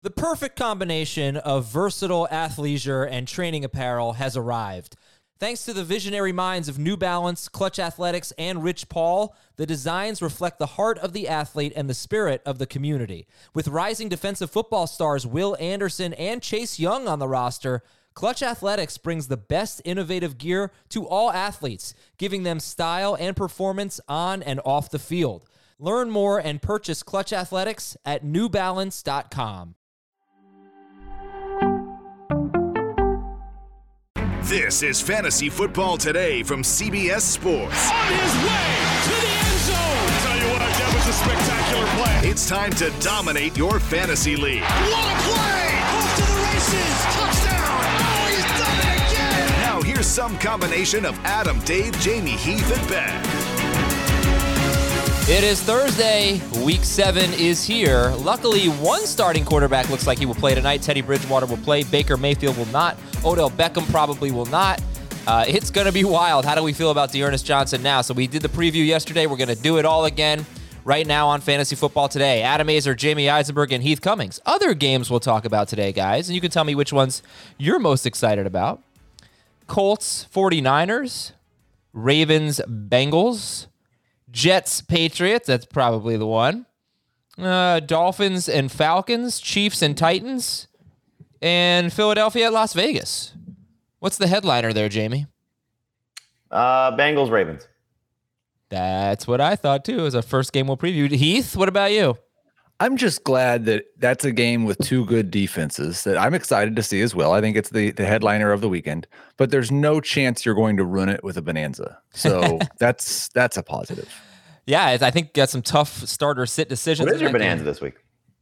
The perfect combination of versatile athleisure and training apparel has arrived. Thanks to the visionary minds of New Balance, Clutch Athletics, and Rich Paul, the designs reflect the heart of the athlete and the spirit of the community. With rising defensive football stars Will Anderson and Chase Young on the roster, Clutch Athletics brings the best innovative gear to all athletes, giving them style and performance on and off the field. Learn more and purchase Clutch Athletics at newbalance.com. This is Fantasy Football Today from CBS Sports. On his way to the end zone. I'll tell you what, that was a spectacular play. It's time to dominate your fantasy league. What a play! Off to the races. Touchdown. Oh, he's done it again. Now here's some combination of Adam, Dave, Jamie, Heath, and Ben. It is Thursday. Week 7 is here. Luckily, one starting quarterback looks like he will play tonight. Teddy Bridgewater will play. Baker Mayfield will not. Odell Beckham probably will not. It's going to be wild. How do we feel about D'Ernest Johnson now? So we did the preview yesterday. We're going to do it all again right now on Fantasy Football Today. Adam Azer, Jamie Eisenberg, and Heath Cummings. Other games we'll talk about today, guys, and you can tell me which ones you're most excited about. Colts, 49ers, Ravens, Bengals, Jets, Patriots, that's probably the one. Dolphins and Falcons, Chiefs and Titans, and Philadelphia at Las Vegas. What's the headliner there, Jamie? Bengals, Ravens. That's what I thought, too, as a first game we'll preview. Heath, what about you? I'm just glad that that's a game with two good defenses that I'm excited to see as well. I think it's the headliner of the weekend, but there's no chance you're going to run it with a bonanza. So that's a positive. Yeah, I think got some tough starter sit decisions. What is your bonanza this week?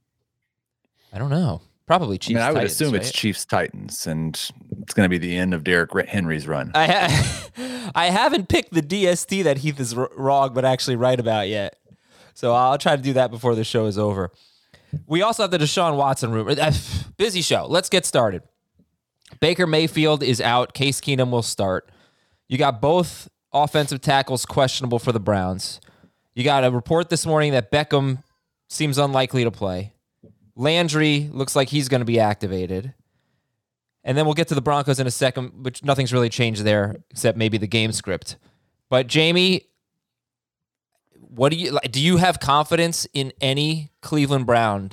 I don't know. Probably Chiefs. I would Titans, assume right? It's Chiefs Titans, and it's going to be the end of Derrick Henry's run. I haven't picked the DST that Heath is wrong, but actually right about yet. So I'll try to do that before the show is over. We also have the Deshaun Watson rumor. Busy show. Let's get started. Baker Mayfield is out. Case Keenum will start. You got both offensive tackles questionable for the Browns. You got a report this morning that Beckham seems unlikely to play. Landry looks like he's going to be activated. And then we'll get to the Broncos in a second, which nothing's really changed there except maybe the game script. But Jamie, what do you have confidence in any Cleveland Brown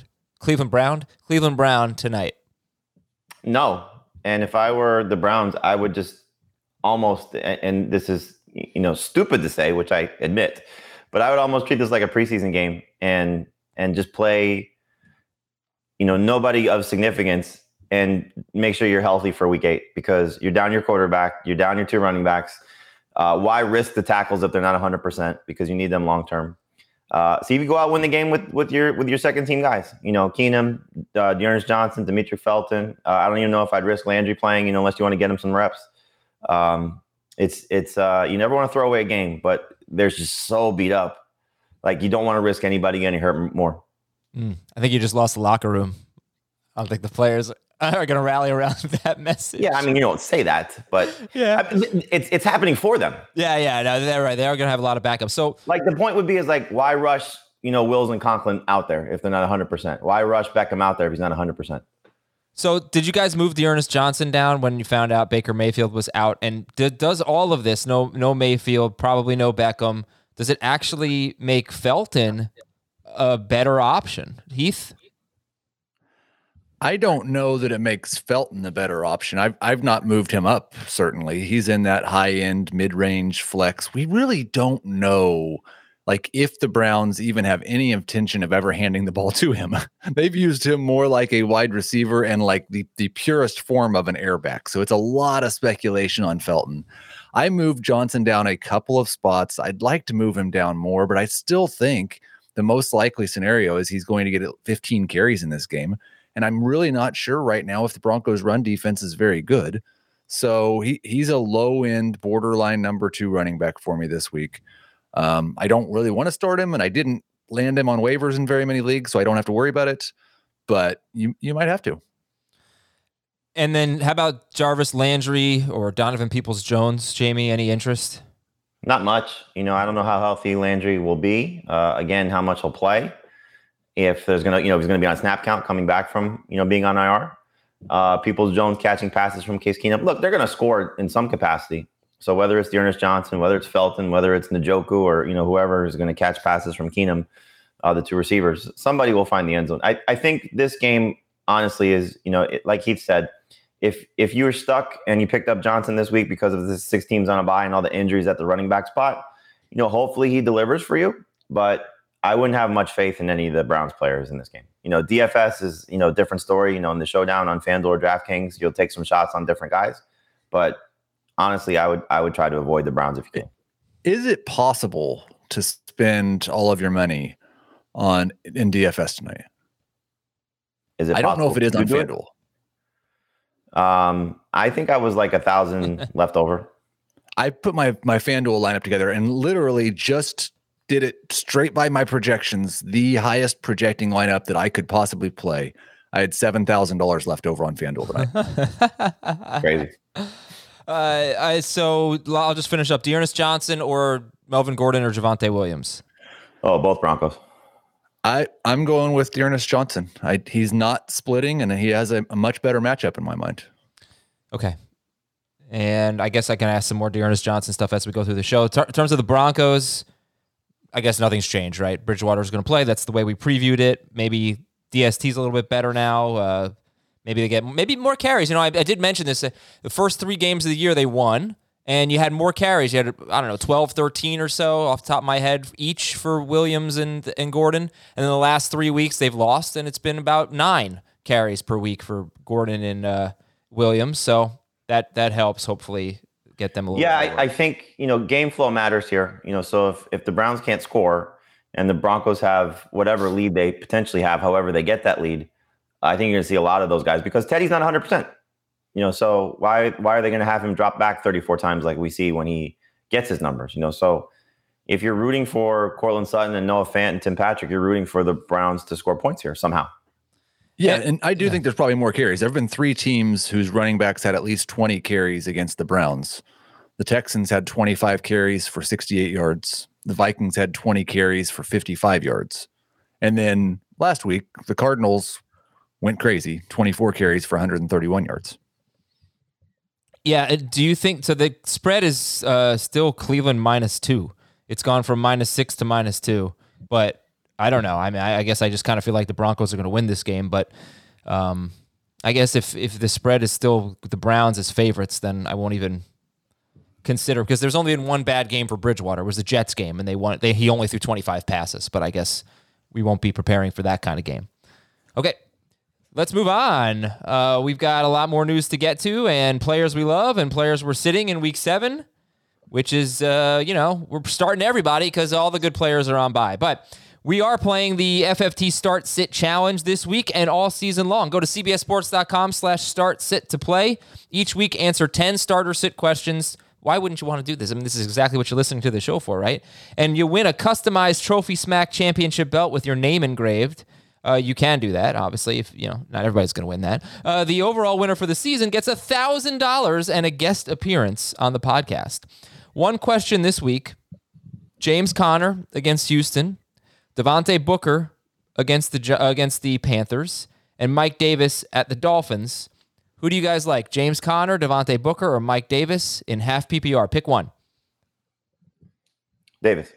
tonight? No. And if I were the Browns, I would just almost, and this is, stupid to say, which I admit, but I would almost treat this like a preseason game and just play, nobody of significance and make sure you're healthy for week 8 because you're down your quarterback, you're down your 2 running backs. Why risk the tackles if they're not 100% because you need them long term? So you can go out and win the game with your second team guys. Keenum, D'Ernest Johnson, Demetri Felton. I don't even know if I'd risk Landry playing, unless you want to get him some reps. It's you never want to throw away a game, but they're just so beat up. Like you don't want to risk anybody getting hurt more. I think you just lost the locker room. I don't think the players are going to rally around that message. Yeah, I mean, you don't say that, but yeah, it's happening for them. Yeah, no, they're right. They are going to have a lot of backup. So, the point would be is why rush, Wills and Conklin out there if they're not 100%? Why rush Beckham out there if he's not 100%? So, did you guys move D'Ernest Johnson down when you found out Baker Mayfield was out? And does all of this, no Mayfield, probably no Beckham, does it actually make Felton a better option? Heath? I don't know that it makes Felton a better option. I've not moved him up, certainly. He's in that high-end, mid-range flex. We really don't know, if the Browns even have any intention of ever handing the ball to him. They've used him more like a wide receiver and the purest form of an airback. So it's a lot of speculation on Felton. I moved Johnson down a couple of spots. I'd like to move him down more, but I still think the most likely scenario is he's going to get 15 carries in this game. And I'm really not sure right now if the Broncos' run defense is very good. So he's a low-end, borderline number 2 running back for me this week. I don't really want to start him, and I didn't land him on waivers in very many leagues, so I don't have to worry about it. But you might have to. And then how about Jarvis Landry or Donovan Peoples-Jones? Jamie, any interest? Not much. I don't know how healthy Landry will be. Again, how much he'll play. if there's gonna, if he's gonna be on snap count coming back from, being on IR. Peoples-Jones catching passes from Case Keenum. Look, they're gonna score in some capacity. So whether it's D'Ernest Johnson, whether it's Felton, whether it's Njoku, or whoever is going to catch passes from Keenum, the two receivers, somebody will find the end zone. I think this game, honestly, is like Heath said, if you were stuck and you picked up Johnson this week because of the 6 teams on a bye and all the injuries at the running back spot, hopefully he delivers for you. But I wouldn't have much faith in any of the Browns players in this game. DFS is a different story. In the showdown on FanDuel or DraftKings, you'll take some shots on different guys, but honestly, I would try to avoid the Browns if you can. Is it possible to spend all of your money in DFS tonight? Is it? I don't know if it is on FanDuel. I think I was like 1,000 left over. I put my FanDuel lineup together and literally just did it straight by my projections. The highest projecting lineup that I could possibly play. I had $7,000 left over on FanDuel tonight. Crazy. So I'll just finish up. D'Ernest Johnson or Melvin Gordon or Javonte Williams? Oh, both Broncos. I'm going with D'Ernest Johnson. He's not splitting, and he has a much better matchup in my mind. Okay. And I guess I can ask some more D'Ernest Johnson stuff as we go through the show. In terms of the Broncos, I guess nothing's changed, right? Bridgewater's going to play. That's the way we previewed it. Maybe DST's a little bit better now. Maybe they get more carries. I did mention this. The first 3 games of the year they won, and you had more carries. You had, 12, 13 or so off the top of my head each for Williams and Gordon. And then the last 3 weeks they've lost, and it's been about 9 carries per week for Gordon and Williams. So that helps hopefully get them a little bit I think, game flow matters here. So if the Browns can't score and the Broncos have whatever lead they potentially have, however they get that lead, I think you're going to see a lot of those guys because Teddy's not 100%. So why are they going to have him drop back 34 times like we see when he gets his numbers? So if you're rooting for Cortland Sutton and Noah Fant and Tim Patrick, you're rooting for the Browns to score points here somehow. Yeah, and I do think there's probably more carries. There have been 3 teams whose running backs had at least 20 carries against the Browns. The Texans had 25 carries for 68 yards. The Vikings had 20 carries for 55 yards. And then last week, the Cardinals went crazy, 24 carries for 131 yards. Yeah, do you think, so the spread is still Cleveland -2. It's gone from -6 to -2, but I don't know. I mean, I guess I just kind of feel like the Broncos are going to win this game, but I guess if the spread is still the Browns as favorites, then I won't even consider, because there's only been one bad game for Bridgewater. It was the Jets game, and he only threw 25 passes, but I guess we won't be preparing for that kind of game. Okay, let's move on. We've got a lot more news to get to, and players we love and players we're sitting in week 7, which is, we're starting everybody because all the good players are on bye. But we are playing the FFT Start Sit Challenge this week and all season long. Go to cbssports.com/start-sit to play. Each week, answer 10 starter sit questions. Why wouldn't you want to do this? I mean, this is exactly what you're listening to the show for, right? And you win a customized Trophy Smack championship belt with your name engraved. You can do that, obviously, if not everybody's going to win that. The overall winner for the season gets $1,000 and a guest appearance on the podcast. One question this week: James Conner against Houston, Devontae Booker against the Panthers, and Mike Davis at the Dolphins. Who do you guys like? James Conner, Devontae Booker, or Mike Davis in half PPR? Pick one. Davis.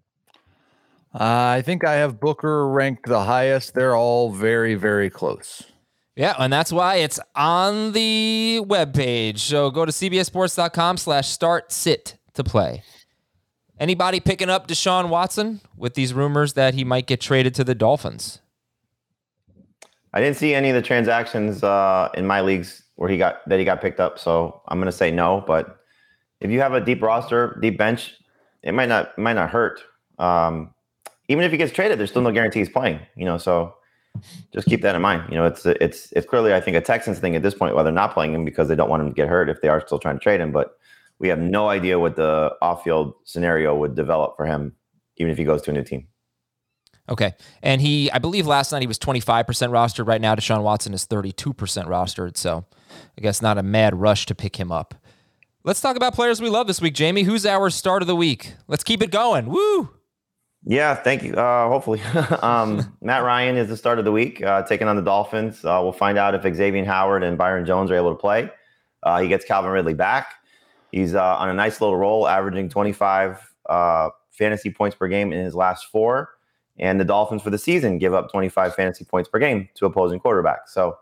I think I have Booker ranked the highest. They're all very, very close. Yeah, and that's why it's on the webpage. So go to cbssports.com/start-sit to play. Anybody picking up Deshaun Watson with these rumors that he might get traded to the Dolphins? I didn't see any of the transactions in my leagues where he got picked up, so I'm going to say no. But if you have a deep roster, deep bench, it might not hurt. Even if he gets traded, there's still no guarantee he's playing. So just keep that in mind. It's clearly, I think, a Texans thing at this point, whether they're not playing him because they don't want him to get hurt if they are still trying to trade him. But we have no idea what the off-field scenario would develop for him, even if he goes to a new team. Okay. And I believe last night he was 25% rostered. Right now, Deshaun Watson is 32% rostered. So I guess not a mad rush to pick him up. Let's talk about players we love this week. Jamie, who's our start of the week? Let's keep it going. Woo! Yeah, thank you. Hopefully. Matt Ryan is the start of the week, taking on the Dolphins. We'll find out if Xavier Howard and Byron Jones are able to play. He gets Calvin Ridley back. He's on a nice little roll, averaging 25 fantasy points per game in his last 4. And the Dolphins for the season give up 25 fantasy points per game to opposing quarterbacks. So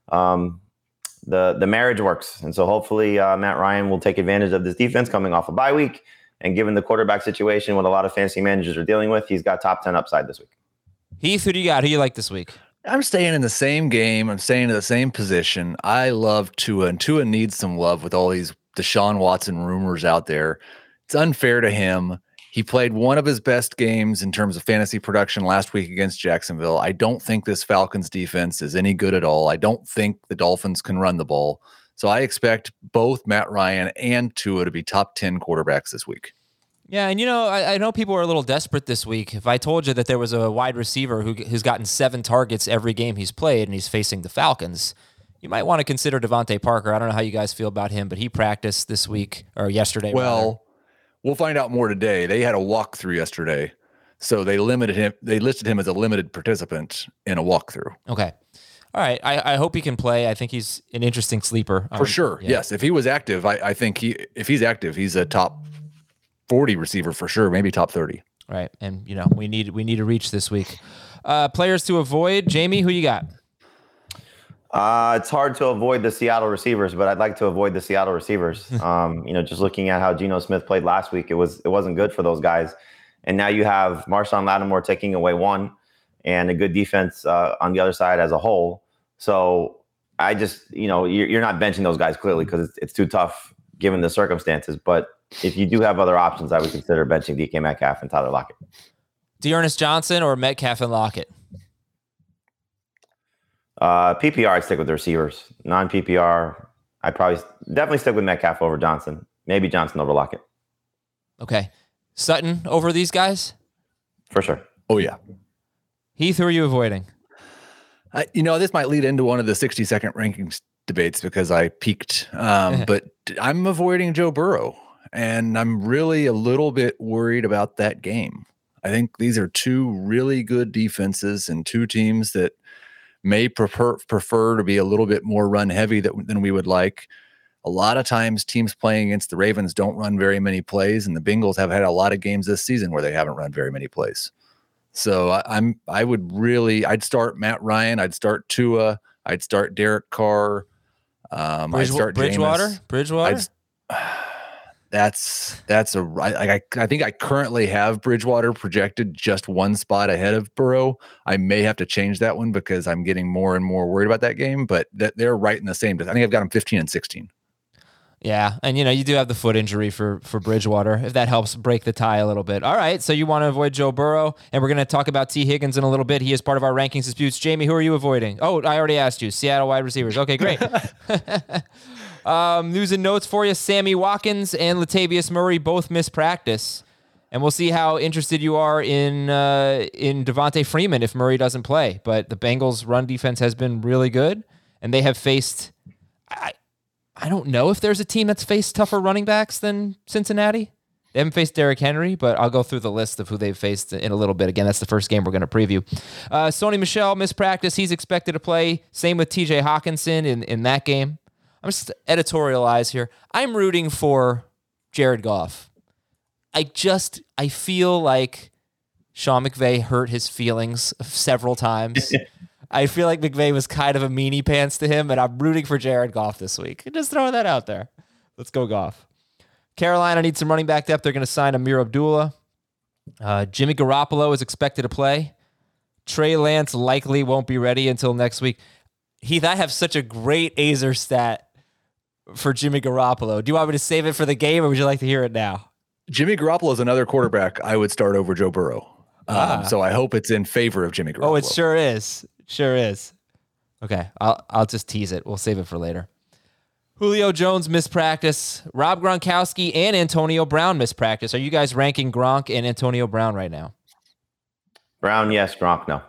the marriage works. And so hopefully Matt Ryan will take advantage of this defense coming off a bye week. And given the quarterback situation, what a lot of fantasy managers are dealing with, he's got top 10 upside this week. Heath, who do you got? Who do you like this week? I'm staying in the same game. I'm staying in the same position. I love Tua, and Tua needs some love with all these Deshaun Watson rumors out there. It's unfair to him. He played one of his best games in terms of fantasy production last week against Jacksonville. I don't think this Falcons defense is any good at all. I don't think the Dolphins can run the ball. So I expect both Matt Ryan and Tua to be top 10 quarterbacks this week. Yeah, and I know people are a little desperate this week. If I told you that there was a wide receiver who's gotten 7 targets every game he's played and he's facing the Falcons, you might want to consider Devontae Parker. I don't know how you guys feel about him, but he practiced this week or yesterday. Well, we'll find out more today. They had a walkthrough yesterday, so they limited him. They listed him as a limited participant in a walkthrough. Okay. All right. I hope he can play. I think he's an interesting sleeper. For sure. Yeah. Yes. If he was active, I think if he's active, he's a top 40 receiver for sure, maybe top 30. Right. And we need to reach this week. Players to avoid. Jamie, who you got? It's hard to avoid the Seattle receivers, but I'd like to avoid the Seattle receivers. Just looking at how Geno Smith played last week, it wasn't good for those guys. And now you have Marshawn Lattimore taking away 1 and a good defense on the other side as a whole. So I just, you're not benching those guys clearly because it's too tough given the circumstances. But if you do have other options, I would consider benching DK Metcalf and Tyler Lockett. D'Ernest Johnson or Metcalf and Lockett? PPR, I'd stick with the receivers. Non-PPR, I'd definitely stick with Metcalf over Johnson. Maybe Johnson over Lockett. Okay. Sutton over these guys? For sure. Oh, yeah. Heath, who are you avoiding? This might lead into one of the 60-second rankings debates because I peaked. But I'm avoiding Joe Burrow, and I'm really a little bit worried about that game. I think these are 2 really good defenses and 2 teams that may prefer to be a little bit more run heavy than we would like. A lot of times teams playing against the Ravens don't run very many plays, and the Bengals have had a lot of games this season where they haven't run very many plays. So I'd start Matt Ryan. I'd start Tua. I'd start Derek Carr. I'd start Bridgewater. I think I currently have Bridgewater projected just 1 spot ahead of Burrow. I may have to change that one because I'm getting more and more worried about that game, but they're right in the same. I think I've got them 15 and 16. Yeah, and you do have the foot injury for Bridgewater, if that helps break the tie a little bit. All right, so you want to avoid Joe Burrow, and we're going to talk about T. Higgins in a little bit. He is part of our rankings disputes. Jamie, who are you avoiding? Oh, I already asked you. Seattle wide receivers. Okay, great. News and notes for you. Sammy Watkins and Latavius Murray both missed practice, and we'll see how interested you are in Devontae Freeman if Murray doesn't play. But the Bengals' run defense has been really good, and they have faced I don't know if there's a team that's faced tougher running backs than Cincinnati. They haven't faced Derrick Henry, but I'll go through the list of who they've faced in a little bit. Again, that's the first game we're going to preview. Sony Michel missed practice. He's expected to play. Same with TJ Hawkinson in that game. I'm just editorialize here. I'm rooting for Jared Goff. I feel like Sean McVay hurt his feelings several times. I feel like McVay was kind of a meanie pants to him, and I'm rooting for Jared Goff this week. Just throwing that out there. Let's go Goff. Carolina needs some running back depth. They're going to sign Amir Abdullah. Jimmy Garoppolo is expected to play. Trey Lance likely won't be ready until next week. Heath, I have such a great Azer stat for Jimmy Garoppolo. Do you want me to save it for the game, or would you like to hear it now? Jimmy Garoppolo is another quarterback I would start over Joe Burrow. So I hope it's in favor of Jimmy Garoppolo. Oh, it sure is. Sure is. Okay, I'll just tease it. We'll save it for later. Julio Jones missed practice. Rob Gronkowski and Antonio Brown missed practice. Are you guys ranking Gronk and Antonio Brown right now? Brown, yes. Gronk, no.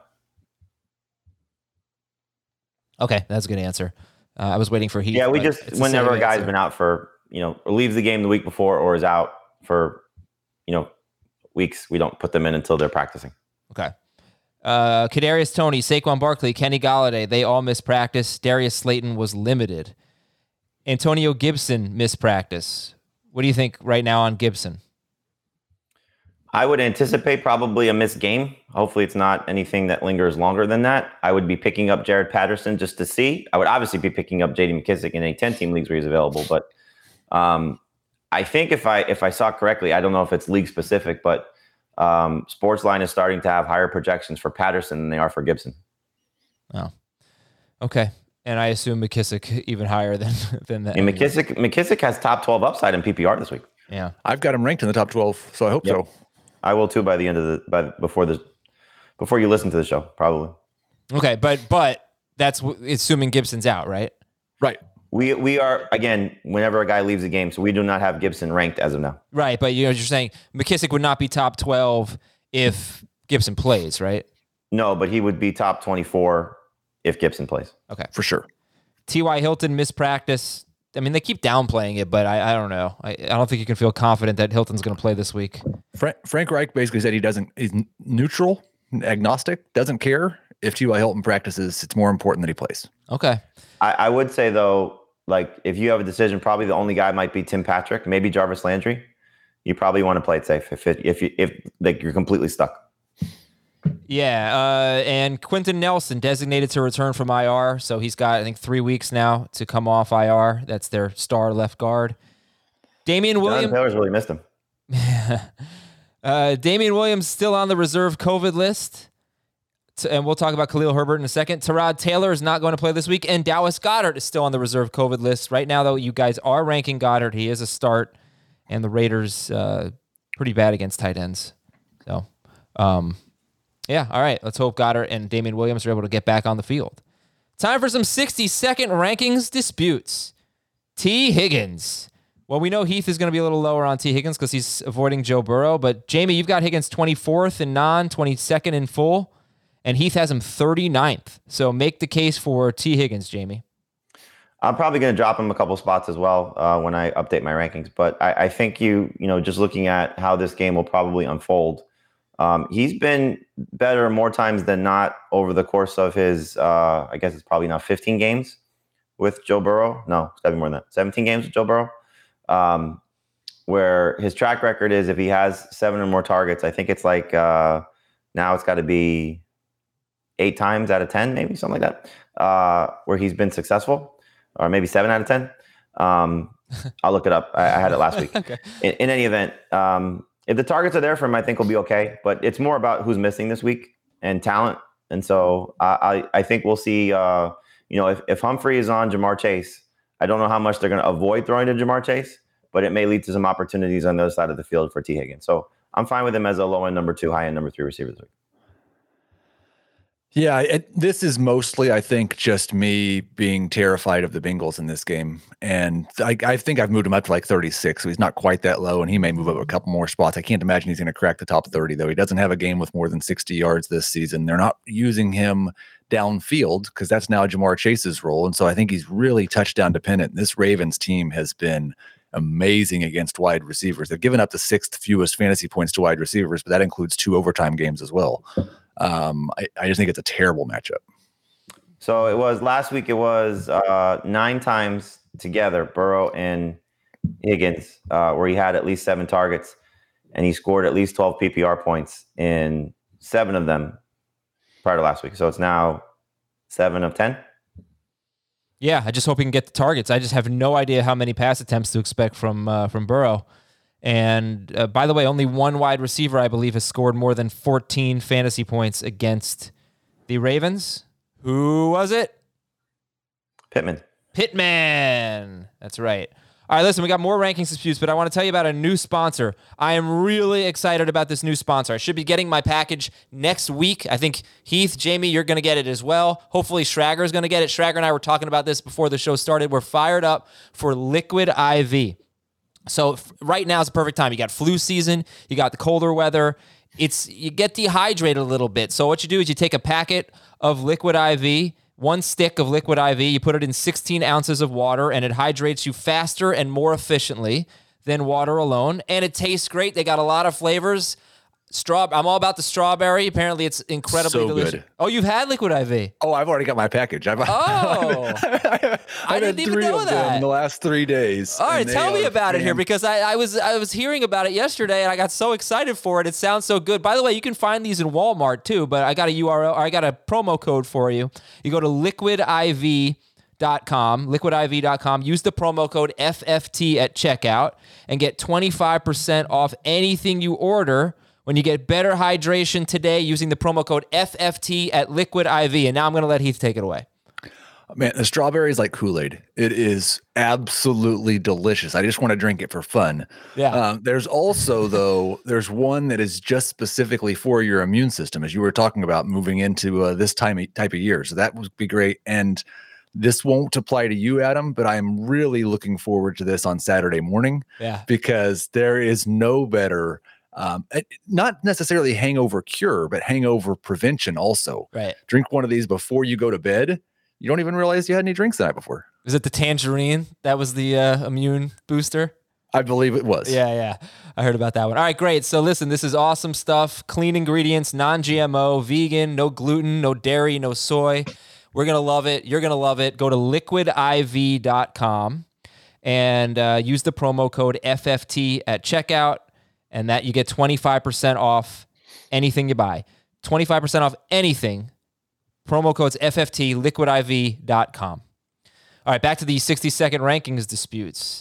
Okay, that's a good answer. I was waiting for Heath. Yeah, whenever a guy's been out for, or leaves the game the week before or is out for, weeks. We don't put them in until they're practicing. Okay. Kadarius Toney, Saquon Barkley, Kenny Golladay, they all missed practice. Darius Slayton was limited. Antonio Gibson missed practice. What do you think right now on Gibson? I would anticipate probably a missed game. Hopefully it's not anything that lingers longer than that. I would be picking up Jared Patterson just to see. I would obviously be picking up J.D. McKissic in any 10-team leagues where he's available. But I think if I saw correctly, I don't know if it's league specific, but Sportsline is starting to have higher projections for Patterson than they are for Gibson. Oh, okay. And I assume McKissic even higher than that. And McKissic has top 12 upside in PPR this week. Yeah, I've got him ranked in the top 12, so I hope so. I will too by the end of before you listen to the show, probably. Okay, but that's assuming Gibson's out, right? Right. We are, again, whenever a guy leaves the game, so we do not have Gibson ranked as of now. Right, but you're saying McKissic would not be top 12 if Gibson plays, right? No, but he would be top 24 if Gibson plays. Okay. For sure. T.Y. Hilton missed practice. I mean, they keep downplaying it, but I don't know. I don't think you can feel confident that Hilton's going to play this week. Frank Reich basically said he's neutral, agnostic, doesn't care. If T.Y. Hilton practices, it's more important that he plays. Okay. I would say, though, like, if you have a decision, probably the only guy might be Tim Patrick, maybe Jarvis Landry. You probably want to play it safe if like you're completely stuck. Yeah, and Quentin Nelson designated to return from IR, so he's got, I think, 3 weeks now to come off IR. That's their star left guard. Damian Williams. Taylor's really missed him. Damian Williams still on the reserve COVID list, and we'll talk about Khalil Herbert in a second. Tyrod Taylor is not going to play this week, and Dallas Goedert is still on the reserve COVID list. Right now, though, you guys are ranking Goddard. He is a start, and the Raiders pretty bad against tight ends. So, yeah, all right. Let's hope Goddard and Damian Williams are able to get back on the field. Time for some 60-second rankings disputes. T. Higgins. Well, we know Heath is going to be a little lower on T. Higgins because he's avoiding Joe Burrow. But, Jamie, you've got Higgins 24th in non, 22nd in full, and Heath has him 39th. So make the case for T. Higgins, Jamie. I'm probably going to drop him a couple spots as well when I update my rankings. But I think just looking at how this game will probably unfold, he's been better more times than not over the course of his, I guess it's probably now 15 games with Joe Burrow. No, it's gotta be more than that. 17 games with Joe Burrow. Where his track record is, if he has 7 or more targets, I think it's like now it's got to be 8 times out of 10, maybe something like that, where he's been successful, or maybe 7 out of 10. I'll look it up. I had it last week. Okay. In any event, if the targets are there for him, I think we'll be okay. But it's more about who's missing this week and talent. And so I think we'll see. If Humphrey is on Jamar Chase, I don't know how much they're going to avoid throwing to Jamar Chase, but it may lead to some opportunities on the other side of the field for T. Higgins. So I'm fine with him as a low end number 2, high end number 3 receiver this week. Yeah, this is mostly, I think, just me being terrified of the Bengals in this game. And I think I've moved him up to like 36, so he's not quite that low, and he may move up a couple more spots. I can't imagine he's going to crack the top 30, though. He doesn't have a game with more than 60 yards this season. They're not using him downfield because that's now Jamar Chase's role, and so I think he's really touchdown dependent. This Ravens team has been amazing against wide receivers. They've given up the 6th fewest fantasy points to wide receivers, but that includes 2 overtime games as well. I just think it's a terrible matchup. So it was last week. It was 9 times together, Burrow and Higgins, where he had at least 7 targets, and he scored at least 12 PPR points in 7 of them prior to last week. So it's now 7 of 10. Yeah, I just hope he can get the targets. I just have no idea how many pass attempts to expect from Burrow. And by the way, only one wide receiver, I believe, has scored more than 14 fantasy points against the Ravens. Who was it? Pittman. That's right. All right, listen, we got more rankings disputes, but I want to tell you about a new sponsor. I am really excited about this new sponsor. I should be getting my package next week. I think, Heath, Jamie, you're going to get it as well. Hopefully, Schrager is going to get it. Schrager and I were talking about this before the show started. We're fired up for Liquid IV. So right now is the perfect time. You got flu season. You got the colder weather. You get dehydrated a little bit. So what you do is you take a packet of Liquid IV, 1 stick of Liquid IV, you put it in 16 ounces of water, and it hydrates you faster and more efficiently than water alone. And it tastes great. They got a lot of flavors. I'm all about the strawberry. Apparently, it's incredibly So delicious. good. Oh, you've had Liquid IV. Oh, I've already got my package. I've I had didn't even 3 know of them that. in the last 3 days. All right, and they tell me are about it here because I was hearing about it yesterday and I got so excited for it. It sounds so good. By the way, you can find these in Walmart too, but I got a URL, or I got a promo code for you. You go to liquidiv.com, use the promo code FFT at checkout and get 25% off anything you order when you get better hydration today using the promo code FFT at Liquid IV. And now I'm going to let Heath take it away. Man, the strawberry is like Kool-Aid. It is absolutely delicious. I just want to drink it for fun. Yeah. There's also, though, there's one that is just specifically for your immune system, as you were talking about moving into this type of year. So that would be great. And this won't apply to you, Adam, but I'm really looking forward to this on Saturday morning. Yeah. Because there is no better, not necessarily hangover cure, but hangover prevention also. Right. Drink one of these before you go to bed. You don't even realize you had any drinks the night before. Was it the tangerine? That was the immune booster? I believe it was. Yeah. I heard about that one. All right, great. So listen, this is awesome stuff. Clean ingredients, non-GMO, vegan, no gluten, no dairy, no soy. We're going to love it. You're going to love it. Go to liquidiv.com and use the promo code FFT at checkout, and that you get 25% off anything you buy. 25% off anything. Promo code's FFT, liquidiv.com. All right, back to the 60-second rankings disputes.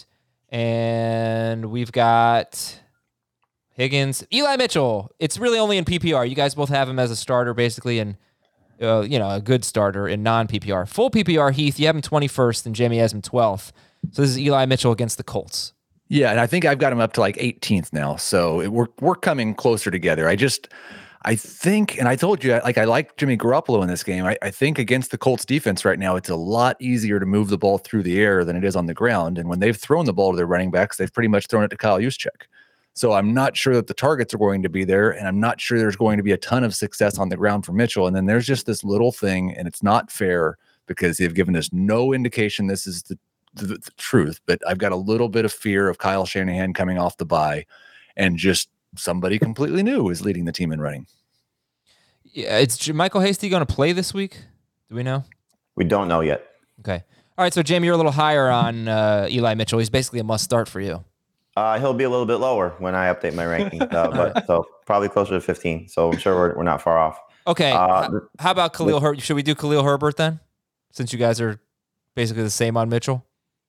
And we've got Higgins. Eli Mitchell. It's really only in PPR. You guys both have him as a starter, basically, and a good starter in non-PPR. Full PPR, Heath, you have him 21st, and Jamie has him 12th. So this is Eli Mitchell against the Colts. Yeah, and I think I've got him up to like 18th now. So we're coming closer together. I think, and I told you, I like Jimmy Garoppolo in this game. I think against the Colts defense right now, it's a lot easier to move the ball through the air than it is on the ground. And when they've thrown the ball to their running backs, they've pretty much thrown it to Kyle Juszczyk. So I'm not sure that the targets are going to be there, and I'm not sure there's going to be a ton of success on the ground for Mitchell. And then there's just this little thing, and it's not fair because they've given us no indication this is the truth. But I've got a little bit of fear of Kyle Shanahan coming off the bye and just somebody completely new is leading the team in running. Yeah, it's Michael Hasty going to play this week? Do we know? We don't know yet. Okay. All right, so Jamie, you're a little higher on Eli Mitchell. He's basically a must start for you. He'll be a little bit lower when I update my ranking, so probably closer to 15. So I'm sure we're not far off. Okay. How about Khalil Herbert? Should we do Khalil Herbert then? Since you guys are basically the same on Mitchell.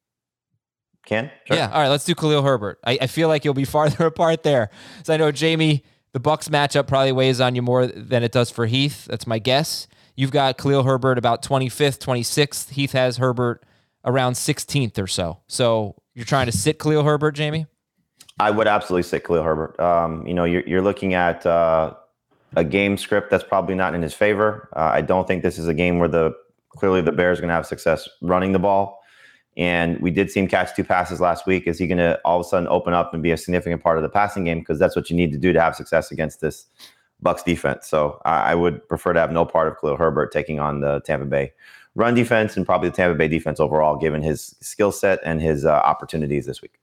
Sure. Yeah. All right. Let's do Khalil Herbert. I feel like you'll be farther apart there. So I know Jamie, the Bucs matchup probably weighs on you more than it does for Heath. That's my guess. You've got Khalil Herbert about 25th, 26th. Heath has Herbert around 16th or so. So you're trying to sit Khalil Herbert, Jamie? I would absolutely sit Khalil Herbert. You're looking at a game script that's probably not in his favor. I don't think this is a game where clearly the Bears are going to have success running the ball. And we did see him catch 2 passes last week. Is he going to all of a sudden open up and be a significant part of the passing game? Because that's what you need to do to have success against this Bucs defense. So I would prefer to have no part of Khalil Herbert taking on the Tampa Bay run defense and probably the Tampa Bay defense overall, given his skill set and his opportunities this week.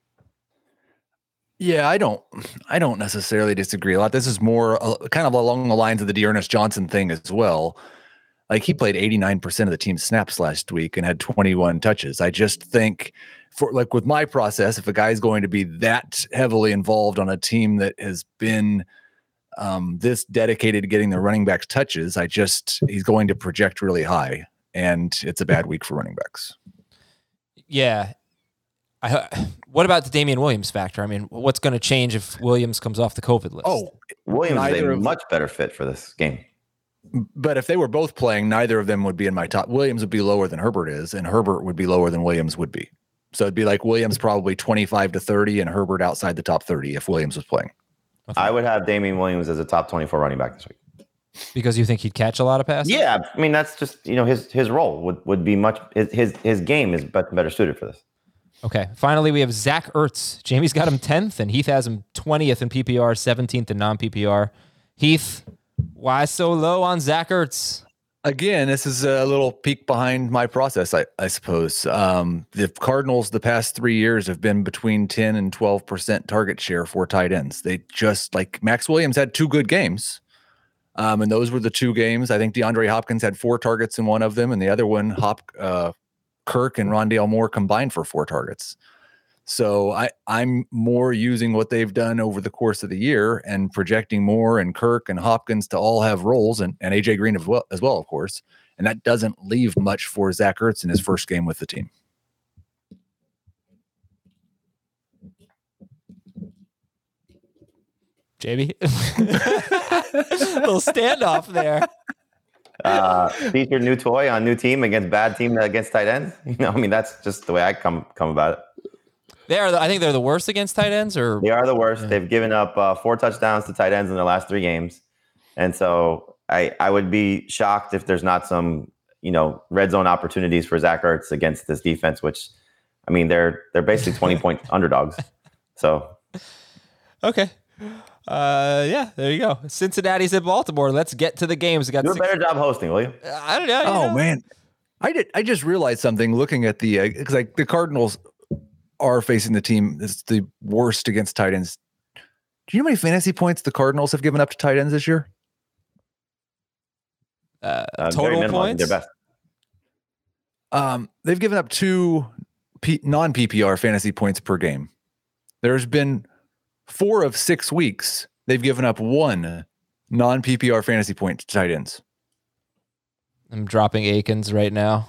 Yeah, I don't necessarily disagree a lot. This is more kind of along the lines of the Dearness Johnson thing as well. Like he played 89% of the team's snaps last week and had 21 touches. I just think with my process, if a guy's going to be that heavily involved on a team that has been this dedicated to getting their running backs touches, he's going to project really high, and it's a bad week for running backs. Yeah. What about the Damian Williams factor? I mean, what's going to change if Williams comes off the COVID list? Oh, Williams is a much better fit for this game. But if they were both playing, neither of them would be in my top. Williams would be lower than Herbert is, and Herbert would be lower than Williams would be. So it'd be like Williams probably 25 to 30 and Herbert outside the top 30 if Williams was playing. Okay. I would have Damian Williams as a top 24 running back this week. Because you think he'd catch a lot of passes? Yeah, I mean that's just his role would be much his game is better suited for this. Okay. Finally, we have Zach Ertz. Jamie's got him 10th, and Heath has him 20th in PPR, 17th in non-PPR. Heath, why so low on Zach Ertz? Again, this is a little peek behind my process, I suppose. The Cardinals the past 3 years have been between 10 and 12% target share for tight ends. They just, like, Max Williams had 2 good games. And those were the 2 games. I think DeAndre Hopkins had 4 targets in one of them, and the other one, Kirk and Rondale Moore combined for 4 targets. So I'm more using what they've done over the course of the year and projecting Moore and Kirk and Hopkins to all have roles, and AJ Green as well, of course. And that doesn't leave much for Zach Ertz in his first game with the team. JB, little standoff there. Feature new toy on new team against bad team against tight ends. I mean, that's just the way I come about it. I think they're the worst against tight ends, or they are the worst. Yeah. They've given up 4 touchdowns to tight ends in their last 3 games, and so I would be shocked if there's not some red zone opportunities for Zach Ertz against this defense. Which, I mean, they're basically 20-point underdogs. So, okay, yeah, there you go. Cincinnati's at Baltimore. Let's get to the games. Do a better job hosting, will you? I don't know. Man, I just realized something looking at the because the Cardinals are facing the team that's the worst against tight ends. Do you know how many fantasy points the Cardinals have given up to tight ends this year? Total points? Their best. They've given up 2 non-PPR fantasy points per game. There's been 4 of 6 weeks they've given up 1 non-PPR fantasy point to tight ends. I'm dropping Akins right now.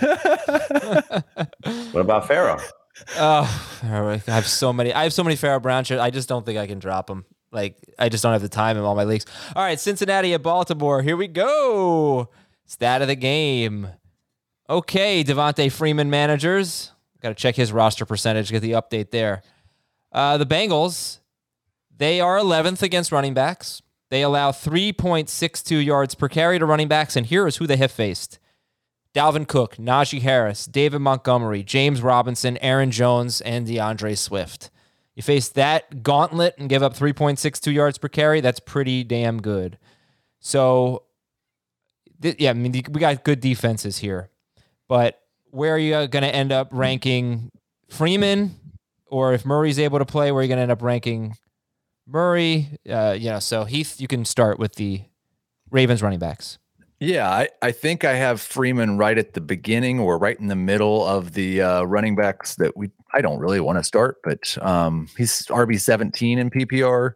What about Farrell? Oh, I have so many Farrell Brown shares. I just don't think I can drop them. Like, I just don't have the time in all my leagues. All right, Cincinnati at Baltimore. Here we go. Stat of the game. Okay, Devontae Freeman managers. Got to check his roster percentage, get the update there. The Bengals, they are 11th against running backs. They allow 3.62 yards per carry to running backs, and here is who they have faced. Dalvin Cook, Najee Harris, David Montgomery, James Robinson, Aaron Jones, and DeAndre Swift. You face that gauntlet and give up 3.62 yards per carry, that's pretty damn good. So, yeah, I mean, we got good defenses here. But where are you going to end up ranking Freeman? Or if Murray's able to play, where are you going to end up ranking Murray? So Heath, you can start with the Ravens running backs. Yeah, I think I have Freeman right at the beginning or right in the middle of the running backs that I don't really want to start, but he's RB17 in PPR.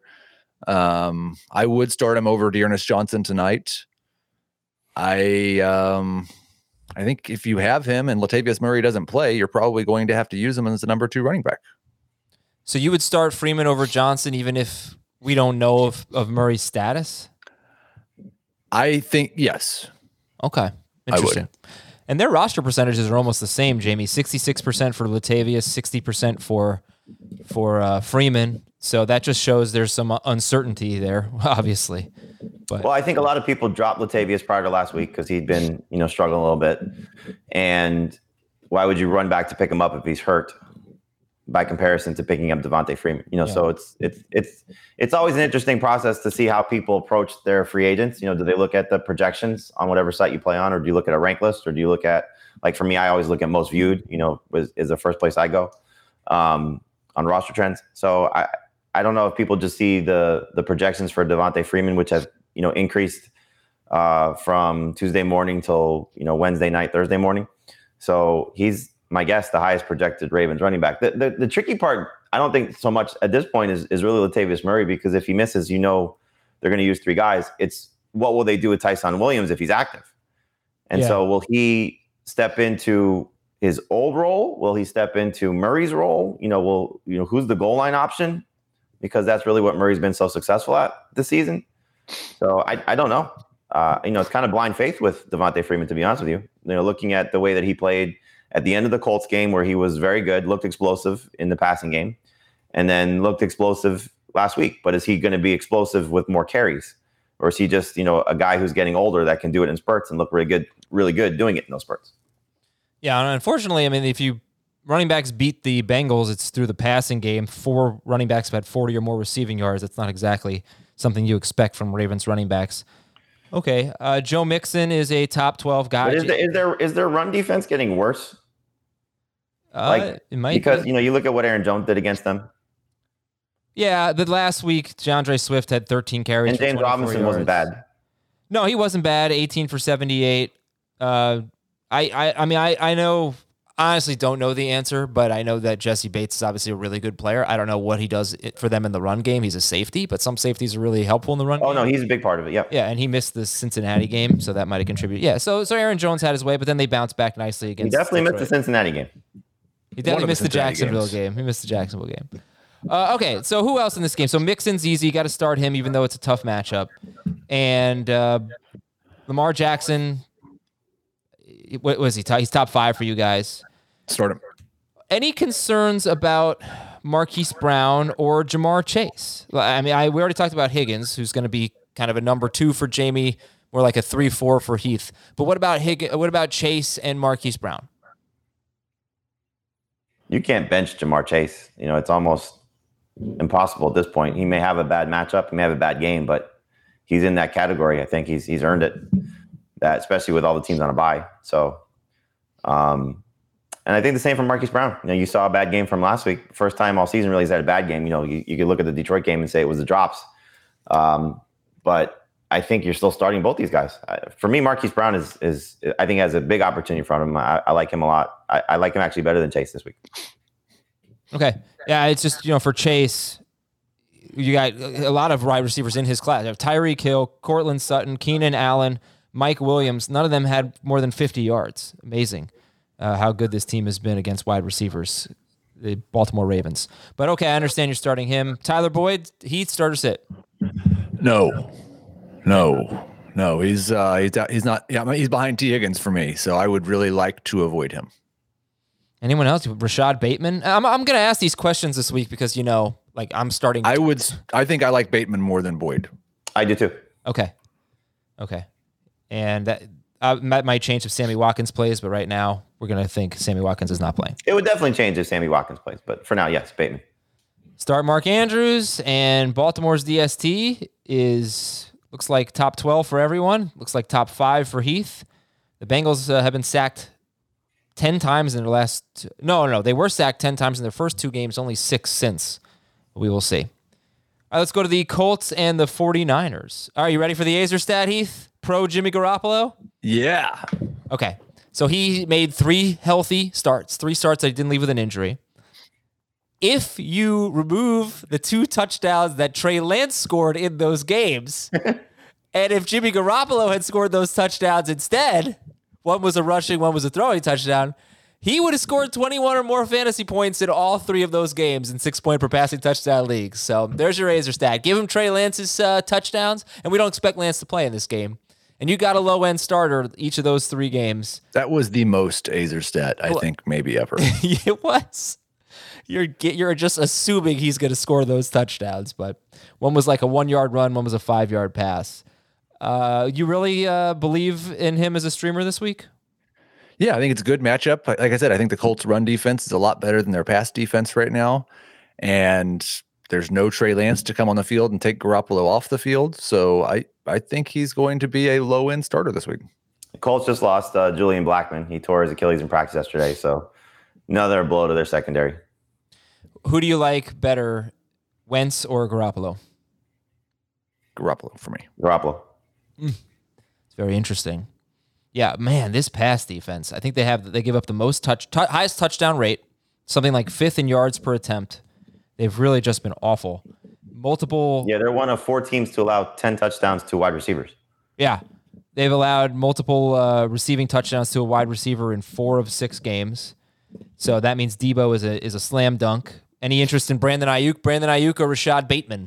I would start him over Dearness Johnson tonight. I think if you have him and Latavius Murray doesn't play, you're probably going to have to use him as the number 2 running back. So you would start Freeman over Johnson even if we don't know of Murray's status? I think yes. Okay. Interesting. And their roster percentages are almost the same, Jamie. 66% for Latavius, 60% for Freeman. So that just shows there's some uncertainty there, obviously. But I think a lot of people dropped Latavius prior to last week because he'd been, struggling a little bit. And why would you run back to pick him up if he's hurt? By comparison to picking up Devontae Freeman, so it's always an interesting process to see how people approach their free agents. Do they look at the projections on whatever site you play on, or do you look at a rank list, or do you look at, like for me, I always look at most viewed, is the first place I go on roster trends. So I don't know if people just see the projections for Devontae Freeman, which has, increased from Tuesday morning till, Wednesday night, Thursday morning. So he's, my guess, the highest projected Ravens running back. The tricky part, I don't think so much at this point is really Latavius Murray, because if he misses, they're going to use 3 guys. It's what will they do with Tyson Williams if he's active? And so will he step into his old role? Will he step into Murray's role? Who's the goal line option? Because that's really what Murray's been so successful at this season. So I don't know. It's kind of blind faith with Devontae Freeman, to be honest with you. Looking at the way that he played at the end of the Colts game, where he was very good, looked explosive in the passing game, and then looked explosive last week. But is he going to be explosive with more carries? Or is he just, a guy who's getting older that can do it in spurts and look really good doing it in those spurts? Yeah, and unfortunately, I mean, if running backs beat the Bengals, it's through the passing game. 4 running backs have had 40 or more receiving yards. That's not exactly something you expect from Ravens running backs. Okay. Joe Mixon is a top 12 guy. But is their run defense getting worse? It might because be. you look at what Aaron Jones did against them. Yeah, the last week DeAndre Swift had 13 carries. And James Robinson wasn't bad. No, he wasn't bad. 18 for 78. I know. Honestly, don't know the answer, but I know that Jesse Bates is obviously a really good player. I don't know what he does for them in the run game. He's a safety, but some safeties are really helpful in the run game. Oh, no, he's a big part of it, yeah. Yeah, and he missed the Cincinnati game, so that might have contributed. Yeah, so Aaron Jones had his way, but then they bounced back nicely against He definitely Detroit. missed the Cincinnati game. He definitely missed the Jacksonville game. He missed the Jacksonville game. Okay, so who else in this game? So Mixon's easy. You got to start him, even though it's a tough matchup. And Lamar Jackson, what was he? He's top 5 for you guys. Start him. Any concerns about Marquise Brown or Jamar Chase? I mean, we already talked about Higgins, who's going to be kind of a number 2 for Jamie, more like a 3-4 for Heath. But what about What about Chase and Marquise Brown? You can't bench Jamar Chase. It's almost impossible at this point. He may have a bad matchup, he may have a bad game, but he's in that category. I think he's earned it. That especially with all the teams on a bye. So, and I think the same for Marquise Brown. You saw a bad game from last week. First time all season really he's had a bad game. You could look at the Detroit game and say it was the drops. But I think you're still starting both these guys. For me, Marquise Brown is I think has a big opportunity in front of him. I like him a lot. I like him actually better than Chase this week. Okay. Yeah, it's just, for Chase, you got a lot of wide receivers in his class. You have Tyreek Hill, Cortland Sutton, Keenan Allen, Mike Williams. None of them had more than 50 yards. Amazing how good this team has been against wide receivers, the Baltimore Ravens. But okay, I understand you're starting him. Tyler Boyd, Heath, start or sit? No. He's not. Yeah, he's behind T. Higgins for me, so I would really like to avoid him. Anyone else? Rashad Bateman? I'm going to ask these questions this week because, I'm starting. I think I like Bateman more than Boyd. I do too. Okay. And that might change if Sammy Watkins plays, but right now we're going to think Sammy Watkins is not playing. It would definitely change if Sammy Watkins plays, but for now, yes, Bateman. Start Mark Andrews, and Baltimore's DST looks like top 12 for everyone. Looks like top 5 for Heath. The Bengals have been sacked 10 times in their last... No, they were sacked 10 times in their first 2 games, only 6 since. We will see. All right, let's go to the Colts and the 49ers. Are you ready for the Azer stat, Heath? Pro Jimmy Garoppolo? Yeah. Okay, so he made 3 healthy starts. 3 starts that he didn't leave with an injury. If you remove the 2 touchdowns that Trey Lance scored in those games, and if Jimmy Garoppolo had scored those touchdowns instead, one was a rushing, one was a throwing touchdown, he would have scored 21 or more fantasy points in all 3 of those games in 6-point per passing touchdown leagues. So there's your Azer stat. Give him Trey Lance's touchdowns, and we don't expect Lance to play in this game. And you got a low-end starter each of those 3 games. That was the most Azer stat, I think, maybe ever. It was. You're just assuming he's going to score those touchdowns, but one was like a 1-yard run, one was a 5-yard pass. You really believe in him as a streamer this week? Yeah, I think it's a good matchup. Like I said, I think the Colts' run defense is a lot better than their pass defense right now, and there's no Trey Lance to come on the field and take Garoppolo off the field. So I think he's going to be a low-end starter this week. The Colts just lost Julian Blackmon. He tore his Achilles in practice yesterday, so another blow to their secondary. Who do you like better, Wentz or Garoppolo? Garoppolo for me. Garoppolo. It's very interesting. Yeah, man, this pass defense. I think they give up the most highest touchdown rate, something like 5th in yards per attempt. They've really just been awful. Yeah, they're one of 4 teams to allow 10 touchdowns to wide receivers. Yeah, they've allowed multiple receiving touchdowns to a wide receiver in 4 of 6 games. So that means Debo is a slam dunk. Any interest in Brandon Ayuk? Brandon Ayuk or Rashad Bateman?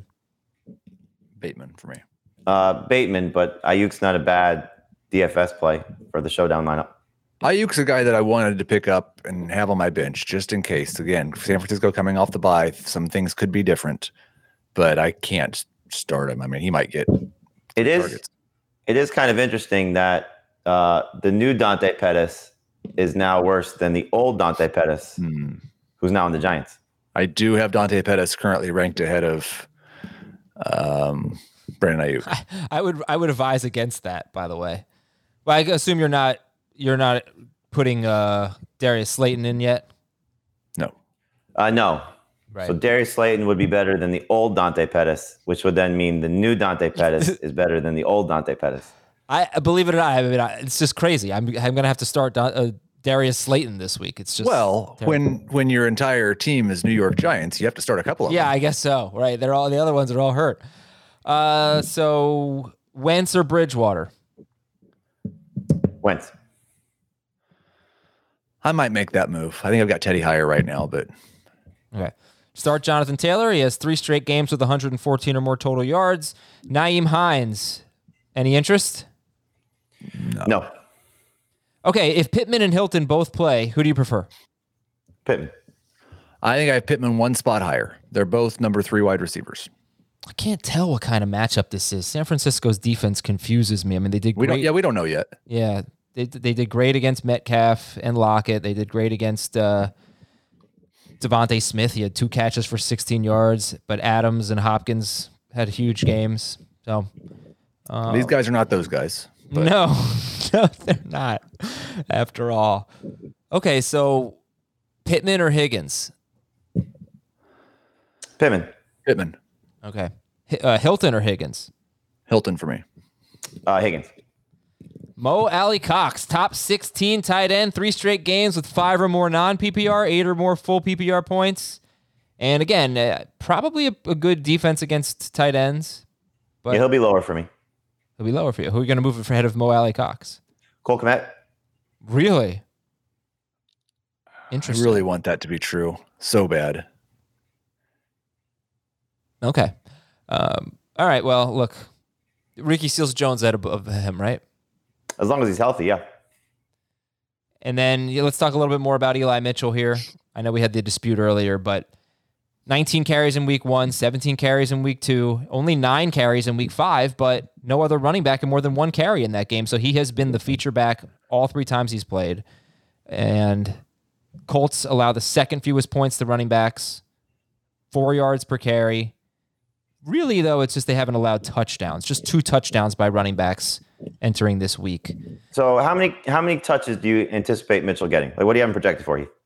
Bateman for me. Bateman, but Ayuk's not a bad DFS play for the showdown lineup. Ayuk's a guy that I wanted to pick up and have on my bench just in case. Again, San Francisco coming off the bye, some things could be different, but I can't start him. I mean, he might get targets. It is kind of interesting that the new Dante Pettis is now worse than the old Dante Pettis, who's now in the Giants. I do have Dante Pettis currently ranked ahead of Brandon Ayuk. I would advise against that, by the way. Well, I assume you're not putting Darius Slayton in yet? No. No. Right. So Darius Slayton would be better than the old Dante Pettis, which would then mean the new Dante Pettis is better than the old Dante Pettis. I believe it or not, I mean, it's just crazy. I'm going to have to start Darius Slayton this week. It's just when your entire team is New York Giants, you have to start a couple of them. Yeah, I guess so. Right. The other ones are all hurt. So Wentz or Bridgewater? Wentz. I might make that move. I think I've got Teddy higher right now, but okay. Start Jonathan Taylor. He has 3 straight games with 114 or more total yards. Nyheim Hines. Any interest? No. Okay, if Pittman and Hilton both play, who do you prefer? Pittman. I think I have Pittman one spot higher. They're both number 3 wide receivers. I can't tell what kind of matchup this is. San Francisco's defense confuses me. I mean, they did great. We don't know yet. Yeah, they did great against Metcalf and Lockett. They did great against Devontae Smith. He had 2 catches for 16 yards, but Adams and Hopkins had huge games. So these guys are not those guys. But. No, they're not. After all, okay. So Pittman or Higgins? Pittman. Okay. Hilton or Higgins? Hilton for me. Higgins. Mo Alley Cox, top 16 tight end, 3 straight games with 5 or more non-PPR, 8 or more full PPR points. And again, probably a good defense against tight ends. But yeah, he'll be lower for me. He'll be lower for you. Who are you going to move ahead of Mo Alley Cox? Cole Kmet. Really? Interesting. I really want that to be true. So bad. Okay. All right. Well, look, Ricky Seals-Jones ahead of him, right? As long as he's healthy, yeah. And then let's talk a little bit more about Eli Mitchell here. I know we had the dispute earlier, but 19 carries in week 1, 17 carries in week 2, only 9 carries in week 5, but no other running back in more than 1 carry in that game. So he has been the feature back all 3 times he's played. And Colts allow the second fewest points to running backs, 4 yards per carry. Really, though, it's just they haven't allowed touchdowns, just 2 touchdowns by running backs entering this week. So how many touches do you anticipate Mitchell getting? Like, what do you have projected for you?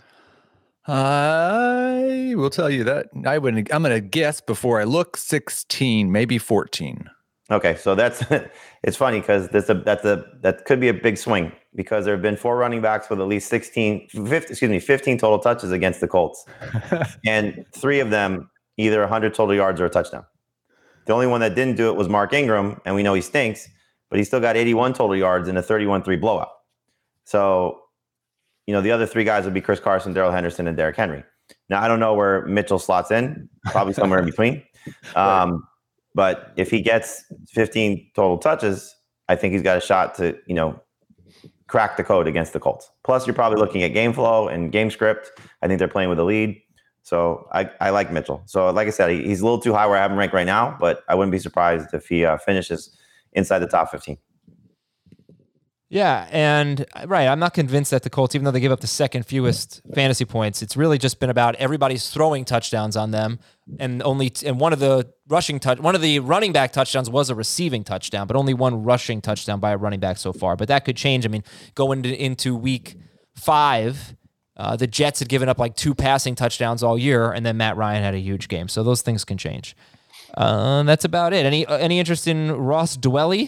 I will tell you that I'm going to guess before I look 16, maybe 14. Okay, so it's funny because that could be a big swing because there have been 4 running backs with at least 15 total touches against the Colts, and 3 of them either 100 total yards or a touchdown. The only one that didn't do it was Mark Ingram, and we know he stinks, but he still got 81 total yards in a 31-3 blowout. So, the other 3 guys would be Chris Carson, Darrell Henderson, and Derrick Henry. Now, I don't know where Mitchell slots in, probably somewhere in between. But if he gets 15 total touches, I think he's got a shot to, crack the code against the Colts. Plus, you're probably looking at game flow and game script. I think they're playing with a lead. So I like Mitchell. So like I said, he's a little too high where I have him ranked right now, but I wouldn't be surprised if he finishes inside the top 15. Yeah, and right, I'm not convinced that the Colts, even though they give up the second fewest fantasy points, it's really just been about everybody's throwing touchdowns on them, and one of the running back touchdowns was a receiving touchdown, but only 1 rushing touchdown by a running back so far. But that could change. I mean, going into week 5, the Jets had given up like 2 passing touchdowns all year, and then Matt Ryan had a huge game. So those things can change. That's about it. Any interest in Ross Dwelley?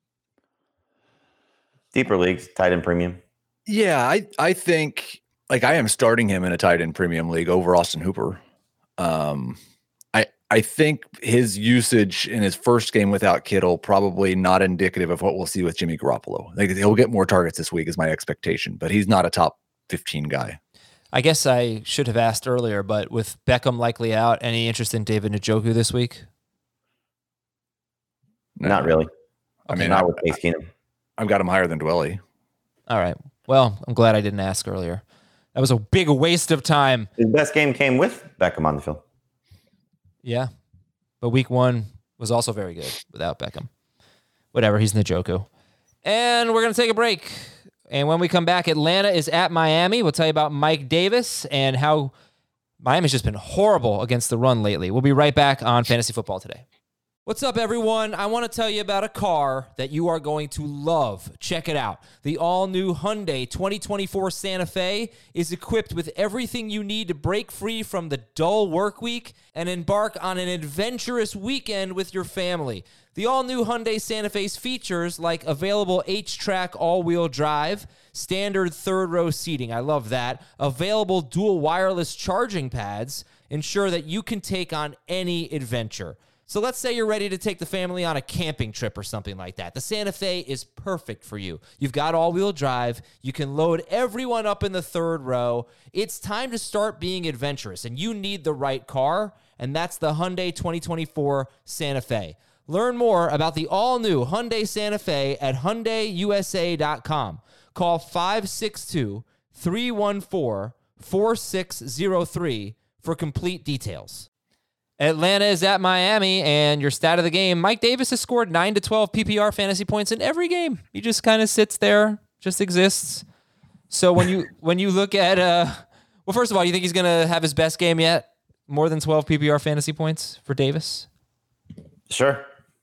Deeper leagues, tight end premium. Yeah, I think I am starting him in a tight end premium league over Austin Hooper. I think his usage in his first game without Kittle probably not indicative of what we'll see with Jimmy Garoppolo. He'll get more targets this week is my expectation, but he's not a top 15 guy. I guess I should have asked earlier, but with Beckham likely out, any interest in David Njoku this week? No. Not really. I mean, not with Case Keenum. I've got him higher than Dwelley. All right. Well, I'm glad I didn't ask earlier. That was a big waste of time. His best game came with Beckham on the field. Yeah. But week 1 was also very good without Beckham. Whatever. He's Njoku. And we're going to take a break. And when we come back, Atlanta is at Miami. We'll tell you about Mike Davis and how Miami's just been horrible against the run lately. We'll be right back on Fantasy Football Today. What's up, everyone? I want to tell you about a car that you are going to love. Check it out. The all-new Hyundai 2024 Santa Fe is equipped with everything you need to break free from the dull work week and embark on an adventurous weekend with your family. The all-new Hyundai Santa Fe's features like available H-Track all-wheel drive, standard third-row seating, I love that, available dual wireless charging pads, ensure that you can take on any adventure. So let's say you're ready to take the family on a camping trip or something like that. The Santa Fe is perfect for you. You've got all-wheel drive. You can load everyone up in the third row. It's time to start being adventurous, and you need the right car, and that's the Hyundai 2024 Santa Fe. Learn more about the all-new Hyundai Santa Fe at HyundaiUSA.com. Call 562-314-4603 for complete details. Atlanta is at Miami, and your stat of the game, Mike Davis has scored 9 to 12 PPR fantasy points in every game. He just kind of sits there, just exists. So when you look at, well, first of all, you think he's going to have his best game yet? More than 12 PPR fantasy points for Davis? Sure.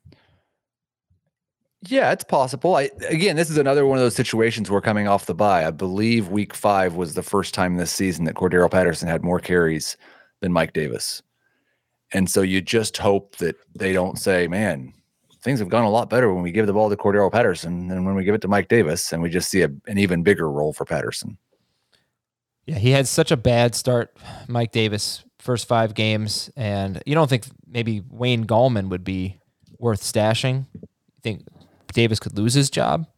Yeah, it's possible. Again, this is another one of those situations where coming off the bye, I believe week 5 was the first time this season that Cordero Patterson had more carries than Mike Davis. And so you just hope that they don't say, man, things have gone a lot better when we give the ball to Cordero Patterson than when we give it to Mike Davis, and we just see an even bigger role for Patterson. Yeah, he had such a bad start, Mike Davis, first 5 games, and you don't think maybe Wayne Gallman would be worth stashing? You think Davis could lose his job?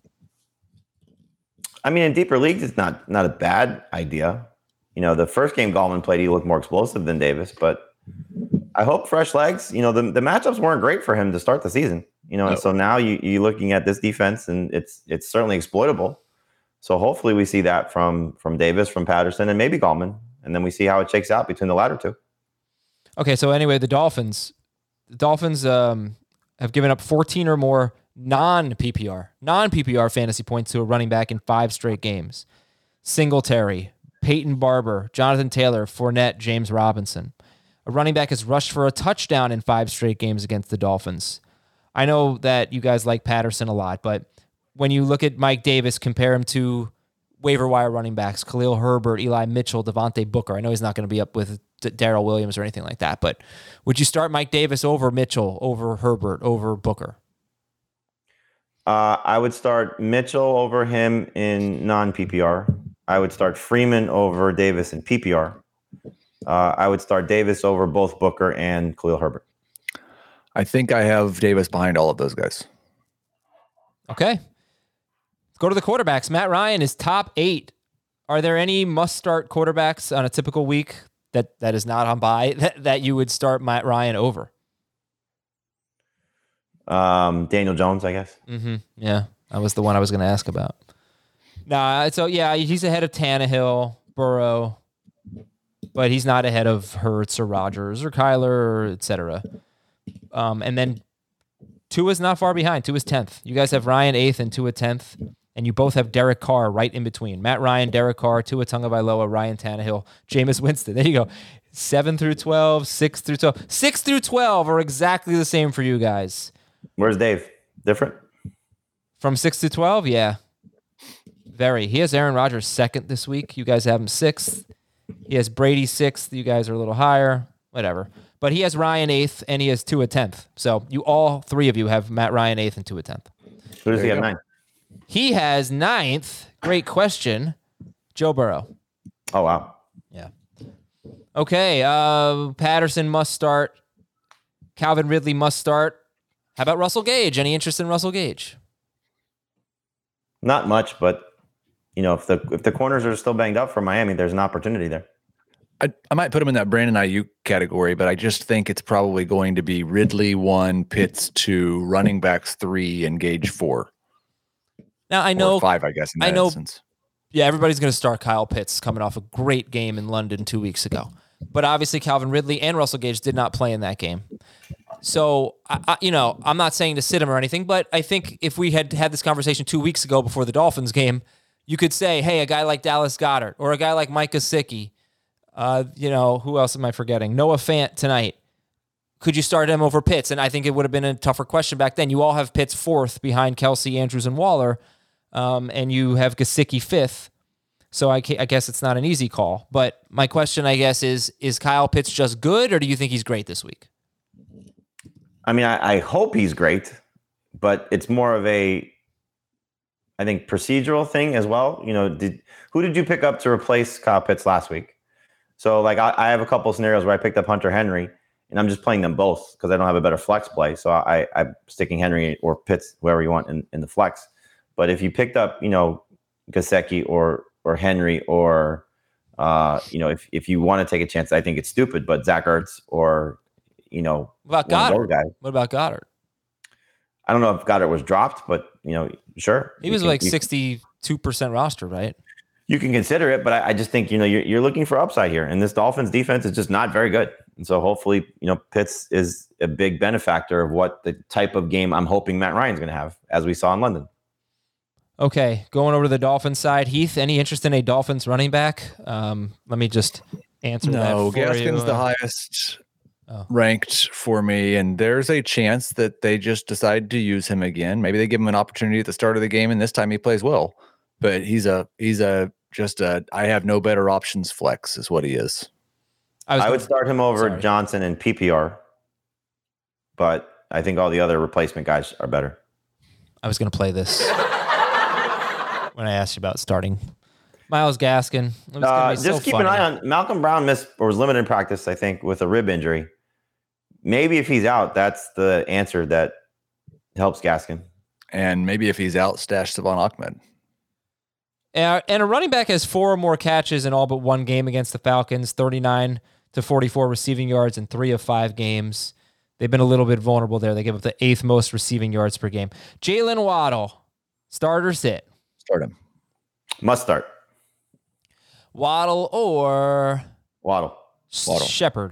I mean, in deeper leagues, it's not a bad idea. You know, the first game Gallman played, he looked more explosive than Davis, but I hope fresh legs. You know, the matchups weren't great for him to start the season. You know, and so now you're looking at this defense, and it's certainly exploitable. So hopefully we see that from Davis, from Patterson, and maybe Gallman, and then we see how it shakes out between the latter two. Okay, so anyway, the Dolphins have given up 14 or more non-PPR fantasy points to a running back in 5 straight games. Singletary, Peyton Barber, Jonathan Taylor, Fournette, James Robinson. A running back has rushed for a touchdown in 5 straight games against the Dolphins. I know that you guys like Patterson a lot, but when you look at Mike Davis, compare him to waiver wire running backs, Khalil Herbert, Eli Mitchell, Devontae Booker. I know he's not going to be up with Darrell Williams or anything like that, but would you start Mike Davis over Mitchell, over Herbert, over Booker? I would start Mitchell over him in non-PPR. I would start Freeman over Davis in PPR. I would start Davis over both Booker and Khalil Herbert. I think I have Davis behind all of those guys. Okay. Let's go to the quarterbacks. Matt Ryan is top 8. Are there any must-start quarterbacks on a typical week that is not on bye that you would start Matt Ryan over? Daniel Jones, I guess. Mm-hmm. Yeah, that was the one I was going to ask about. Nah, so yeah, he's ahead of Tannehill, Burrow, but he's not ahead of Hurts or Rodgers or Kyler or et cetera. And then Tua's not far behind. Tua's 10th. You guys have Ryan 8th and Tua 10th, and you both have Derek Carr right in between. Matt Ryan, Derek Carr, Tua Tagovailoa, Ryan Tannehill, Jameis Winston. There you go. 7 through 12, 6 through 12. 6 through 12 are exactly the same for you guys. Where's Dave? Different? From 6 to 12? Yeah. Very. He has Aaron Rodgers 2nd this week. You guys have him 6th. He has Brady 6th. You guys are a little higher. Whatever. But he has Ryan 8th, and he has Tua 10th. So all 3 of you have Matt Ryan 8th and Tua 10th. Who does he have 9th? He has 9th. Great question. Joe Burrow. Oh, wow. Yeah. Okay. Patterson must start. Calvin Ridley must start. How about Russell Gage? Any interest in Russell Gage? Not much, but you know, if the corners are still banged up for Miami, there's an opportunity there. I might put him in that Brandon Ayuk category, but I just think it's probably going to be Ridley 1, Pitts 2, running backs 3, and Gage 4. Now I know or 5, I guess. In that instance. Yeah, everybody's going to start Kyle Pitts coming off a great game in London 2 weeks ago, but obviously Calvin Ridley and Russell Gage did not play in that game. So, I'm not saying to sit him or anything, but I think if we had this conversation 2 weeks ago before the Dolphins game, you could say, hey, a guy like Dallas Goedert or a guy like Mike Gesicki, who else am I forgetting? Noah Fant tonight. could you start him over Pitts? And I think it would have been a tougher question back then. You all have Pitts 4th behind Kelsey, Andrews, and Waller, and you have Gesicki 5th. So I guess it's not an easy call. But my question, I guess, is Kyle Pitts just good, or do you think he's great this week? I mean, I hope he's great, but it's more of a, I think, procedural thing as well. You know, who did you pick up to replace Kyle Pitts last week? So, like, I have a couple of scenarios where I picked up Hunter Henry, and I'm just playing them both because I don't have a better flex play. So I'm sticking Henry or Pitts, whoever you want, in the flex. But if you picked up, you know, Gesicki or Henry or, you know, if you want to take a chance, I think it's stupid, but Zach Ertz or, you know, what about Goddard? What about Goddard? I don't know if Goddard was dropped, but, you know, sure. He was like 62% roster, right? You can consider it, but I just think, you know, you're looking for upside here. And this Dolphins defense is just not very good. And so hopefully, you know, Pitts is a big benefactor of what the type of game I'm hoping Matt Ryan's going to have, as we saw in London. Okay, going over to the Dolphins side. Heath, any interest in a Dolphins running back? Let me just answer that for Gaskin's the highest ranked for me, and there's a chance that they just decide to use him again. Maybe they give him an opportunity at the start of the game, and this time he plays well. But he's a I have no better options flex is what he is. I would start him over Johnson in PPR, but I think all the other replacement guys are better. I was going to play this when I asked you about starting Myles Gaskin. Just keep an eye on Malcolm Brown. Was limited in practice, I think, with a rib injury. Maybe if he's out, that's the answer that helps Gaskin. And maybe if he's out, stash Savon Ahmed. And a running back has 4 or more catches in all but one game against the Falcons, 39 to 44 receiving yards in 3 of 5 games. They've been a little bit vulnerable there. They give up the 8th most receiving yards per game. Jalen Waddle, start or sit? Start him. Must start. Waddle or Waddle. Shepard.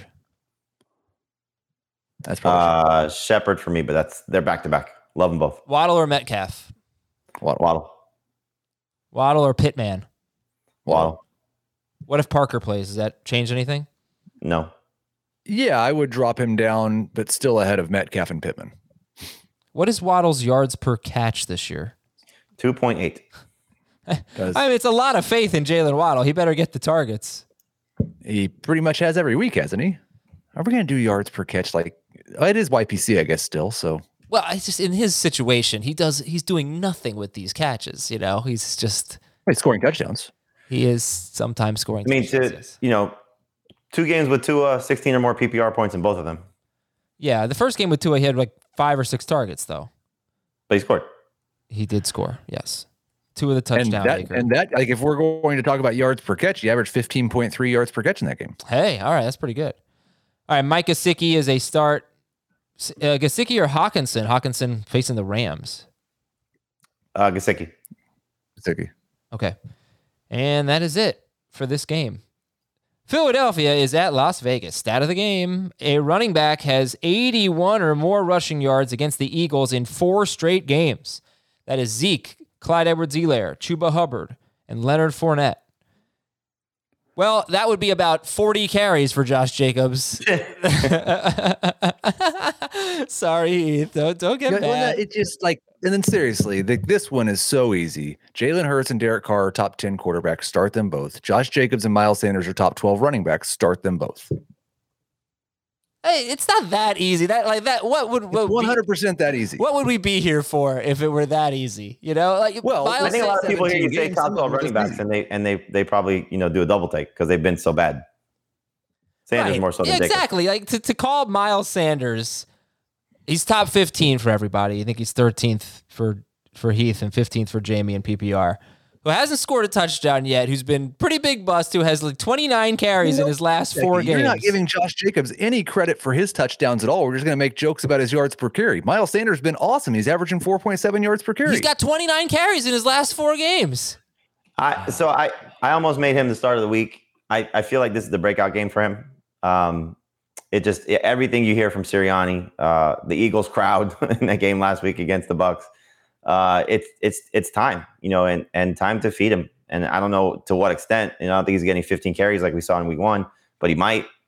That's probably Shepard for me, but they're back to back. Love them both. Waddle or Metcalf? Waddle. Waddle or Pittman? Waddle. What if Parker plays? Does that change anything? No. Yeah, I would drop him down, but still ahead of Metcalf and Pittman. What is Waddle's yards per catch this year? 2.8. I mean, it's a lot of faith in Jalen Waddle. He better get the targets. He pretty much has every week, hasn't he? Are we going to do yards per catch? Like, it is YPC, I guess, still. So, well, it's just in his situation, he's doing nothing with these catches. You know, he's scoring touchdowns. He is sometimes scoring. I mean, touchdowns. 2 games with Tua, 16 or more PPR points in both of them. Yeah, the first game with Tua, he had like 5 or 6 targets, though. But he scored. He did score, yes. 2 of the touchdown. And that, like, if we're going to talk about yards per catch, he averaged 15.3 yards per catch in that game. Hey, all right, that's pretty good. All right, Mike Gesicki is a start. Gesicki or Hawkinson? Hawkinson facing the Rams. Gesicki. Okay. And that is it for this game. Philadelphia is at Las Vegas. Stat of the game. A running back has 81 or more rushing yards against the Eagles in 4 straight games. That is Zeke, Clyde Edwards-Helaire, Chuba Hubbard, and Leonard Fournette. Well, that would be about 40 carries for Josh Jacobs. Sorry, Heath. Don't get mad. It's just like, and then seriously, this one is so easy. Jalen Hurts and Derek Carr are top 10 quarterbacks. Start them both. Josh Jacobs and Miles Sanders are top 12 running backs. Start them both. Hey, it's not that easy. What would 100% that easy? What would we be here for if it were that easy? You know, like, well, I think a lot of people hear you say top 12 running backs, and they probably do a double take because they've been so bad. Sanders more so than Jacobs. Exactly. Like to call Miles Sanders, he's top 15 for everybody. I think he's 13th for Heath and 15th for Jamie and PPR. Who hasn't scored a touchdown yet, who's been pretty big bust, who has like 29 carries in his last 4 games. You're not giving Josh Jacobs any credit for his touchdowns at all. We're just going to make jokes about his yards per carry. Miles Sanders has been awesome. He's averaging 4.7 yards per carry. He's got 29 carries in his last 4 games. I almost made him the start of the week. I feel like this is the breakout game for him. Everything you hear from Sirianni, the Eagles crowd in that game last week against the Bucs. It's time, and time to feed him. And I don't know to what extent, I don't think he's getting 15 carries like we saw in week 1, but he might.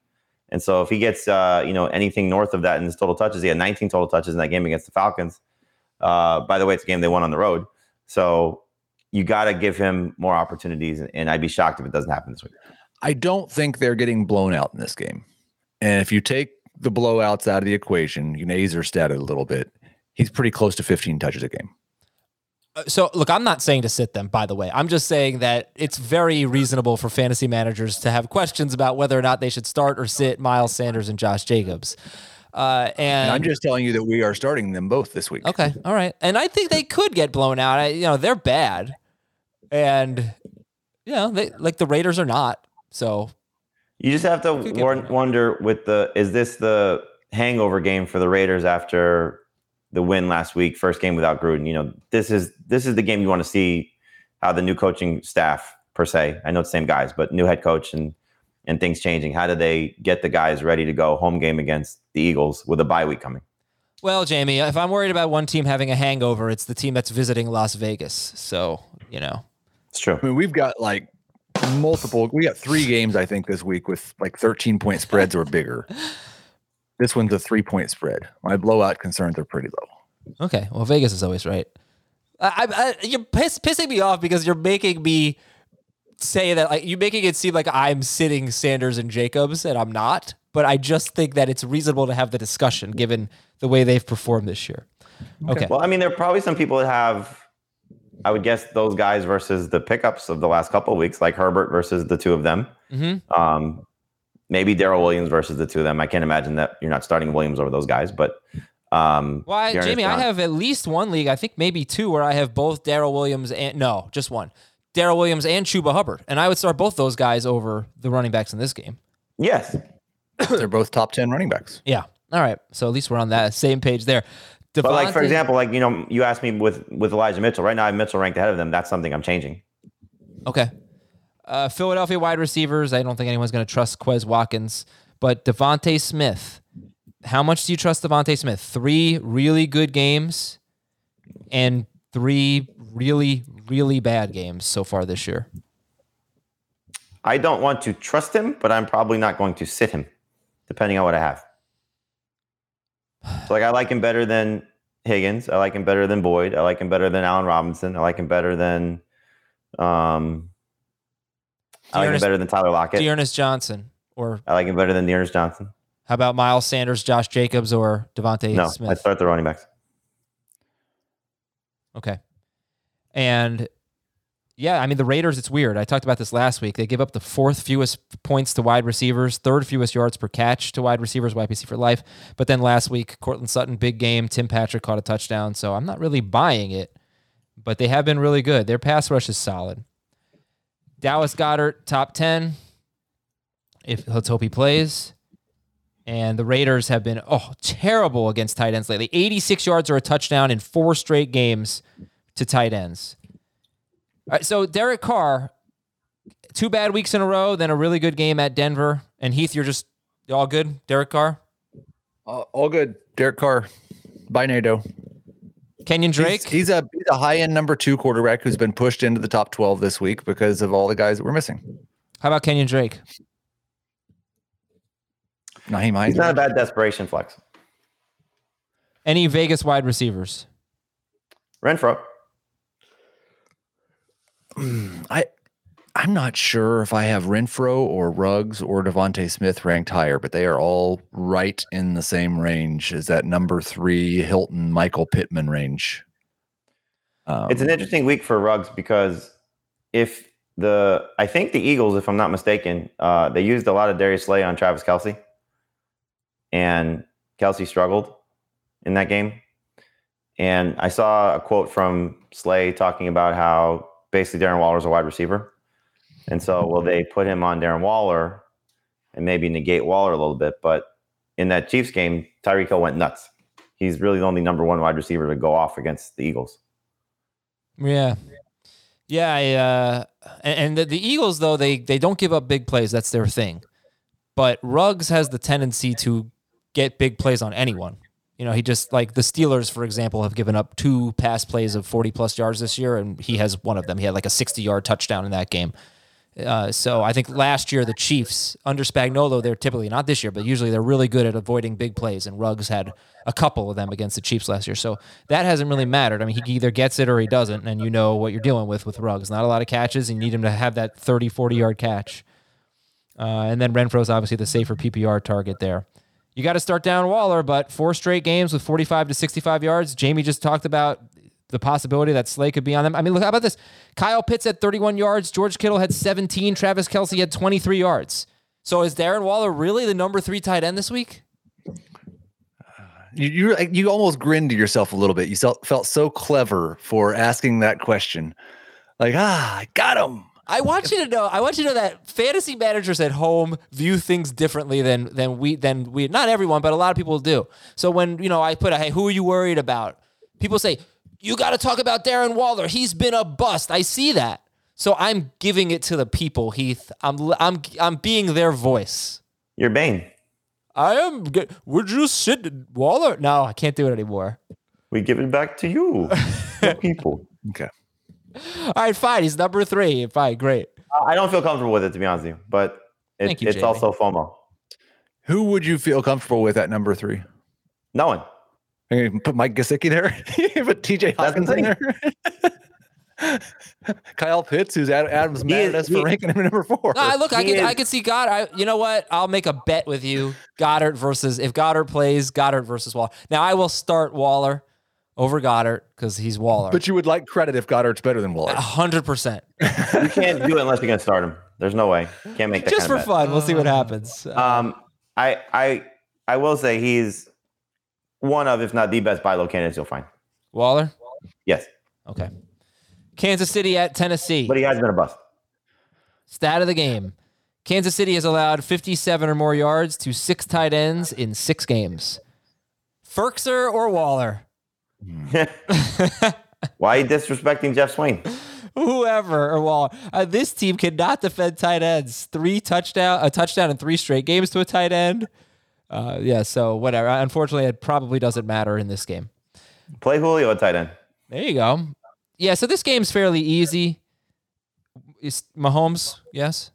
And so if he gets anything north of that in his total touches, he had 19 total touches in that game against the Falcons. By the way, it's a game they won on the road. So you got to give him more opportunities, and I'd be shocked if it doesn't happen this week. I don't think they're getting blown out in this game. And if you take the blowouts out of the equation, Azer statted a little bit. He's pretty close to 15 touches a game. So, look, I'm not saying to sit them, by the way. I'm just saying that it's very reasonable for fantasy managers to have questions about whether or not they should start or sit Miles Sanders and Josh Jacobs. And I'm just telling you that we are starting them both this week. Okay, all right. And I think they could get blown out. They're bad. And, the Raiders are not. So you just have to wonder is this the hangover game for the Raiders after the win last week, first game without Gruden? This is the game you want to see how the new coaching staff, per se, I know it's the same guys, but new head coach and things changing. How do they get the guys ready to go home game against the Eagles with a bye week coming? Well, Jamie, if I'm worried about one team having a hangover, it's the team that's visiting Las Vegas. So, It's true. I mean, we've got we got 3 games, I think, this week with 13-point spreads or bigger. This one's a 3-point spread. My blowout concerns are pretty low. Okay. Well, Vegas is always right. You're pissing me off because you're making me say that, you're making it seem like I'm sitting Sanders and Jacobs, and I'm not. But I just think that it's reasonable to have the discussion given the way they've performed this year. Okay. Well, I mean, there are probably some people that have, I would guess, those guys versus the pickups of the last couple of weeks, like Herbert versus the two of them. Mm-hmm. Maybe Darrell Williams versus the two of them. I can't imagine that you're not starting Williams over those guys, but Jamie, I have at least one league, I think maybe 2, where I have both Darrell Williams just one. Darrell Williams and Chuba Hubbard. And I would start both those guys over the running backs in this game. Yes. They're both top 10 running backs. Yeah. All right. So at least we're on that same page there. But for example, you asked me with Elijah Mitchell. Right now I have Mitchell ranked ahead of them. That's something I'm changing. Okay. Philadelphia wide receivers, I don't think anyone's going to trust Quez Watkins. But Devontae Smith, how much do you trust Devontae Smith? 3 really good games and 3 really, really bad games so far this year. I don't want to trust him, but I'm probably not going to sit him, depending on what I have. So, I like him better than Higgins. I like him better than Boyd. I like him better than Allen Robinson. I like him better than I like him better than Tyler Lockett. Dearness Johnson. Or I like him better than Dearness Johnson. How about Miles Sanders, Josh Jacobs, or Devontae Smith? No, I'd start the running backs. Okay. And yeah, I mean, the Raiders, it's weird. I talked about this last week. They give up the 4th fewest points to wide receivers, 3rd fewest yards per catch to wide receivers, YPC for life. But then last week, Cortland Sutton, big game. Tim Patrick caught a touchdown. So I'm not really buying it, but they have been really good. Their pass rush is solid. Dallas Goedert, top 10. Let's hope he plays. And the Raiders have been terrible against tight ends lately. 86 yards or a touchdown in 4 straight games to tight ends. All right, so Derek Carr, 2 bad weeks in a row, then a really good game at Denver. And Heath, you're all good? Derek Carr? All good. Derek Carr. Bye, NATO. Kenyon Drake? He's a high-end number 2 quarterback who's been pushed into the top 12 this week because of all the guys that we're missing. How about Kenyon Drake? Naheem Hines. He's not a bad desperation flex. Any Vegas wide receivers? Renfro. I'm not sure if I have Renfro or Ruggs or Devontae Smith ranked higher, but they are all right in the same range as that number 3 Hilton Michael Pittman range. It's an interesting week for Ruggs because I think the Eagles, if I'm not mistaken, they used a lot of Darius Slay on Travis Kelce, and Kelce struggled in that game. And I saw a quote from Slay talking about how basically Darren Waller's a wide receiver. And so will they put him on Darren Waller and maybe negate Waller a little bit? But in that Chiefs game, Tyreek Hill went nuts. He's really the only number 1 wide receiver to go off against the Eagles. Yeah. Yeah. And the Eagles, though, they don't give up big plays. That's their thing. But Ruggs has the tendency to get big plays on anyone. He just, like the Steelers, for example, have given up 2 pass plays of 40-plus yards this year, and he has one of them. He had like a 60-yard touchdown in that game. So I think last year the Chiefs, under Spagnuolo, they're typically, not this year, but usually they're really good at avoiding big plays, and Ruggs had a couple of them against the Chiefs last year. So that hasn't really mattered. I mean, he either gets it or he doesn't, and you know what you're dealing with Ruggs. Not a lot of catches, and you need him to have that 30, 40-yard catch. And then Renfro's obviously the safer PPR target there. You got to start down Waller, but 4 straight games with 45 to 65 yards. Jamie just talked about the possibility that Slay could be on them. I mean, look, how about this? Kyle Pitts had 31 yards. George Kittle had 17. Travis Kelce had 23 yards. So is Darren Waller really the number 3 tight end this week? You almost grinned to yourself a little bit. You felt so clever for asking that question. Like, I got him. I want you to know that fantasy managers at home view things differently than we. Not everyone, but a lot of people do. So when I put hey, who are you worried about? People say, you got to talk about Darren Waller. He's been a bust. I see that. So I'm giving it to the people, Heath. I'm being their voice. You're Bane. I am. Would you sit Waller? No, I can't do it anymore. We give it back to you, people. Okay. All right, fine. He's number 3. Fine, great. I don't feel comfortable with it, to be honest with you, but it's also FOMO. Who would you feel comfortable with at number 3? No one. Put Mike Gesicki there. Put TJ Hawkins in there. Kyle Pitts, who's Adam's mad at us for ranking him at number 4. No, look, I can see Goddard. You know what? I'll make a bet with you. If Goddard plays, Goddard versus Waller. Now, I will start Waller over Goddard because he's Waller. But you would like credit if Goddard's better than Waller. 100%. You can't do it unless you're going to start him. There's no way. Can't make that just kind for of bet. fun. We'll see what happens. I will say he's one of, if not the best buy low candidates you'll find. Waller? Yes. Okay. Kansas City at Tennessee. But he has been a bust. Stat of the game. Kansas City has allowed 57 or more yards to 6 tight ends in 6 games. Ferkser or Waller? Why are you disrespecting Jeff Swain? Whoever or Waller. This team cannot defend tight ends. A touchdown in 3 straight games to a tight end. So whatever. Unfortunately, it probably doesn't matter in this game. Play Julio at tight end. There you go. Yeah, so this game's fairly easy. Is Mahomes? Yes.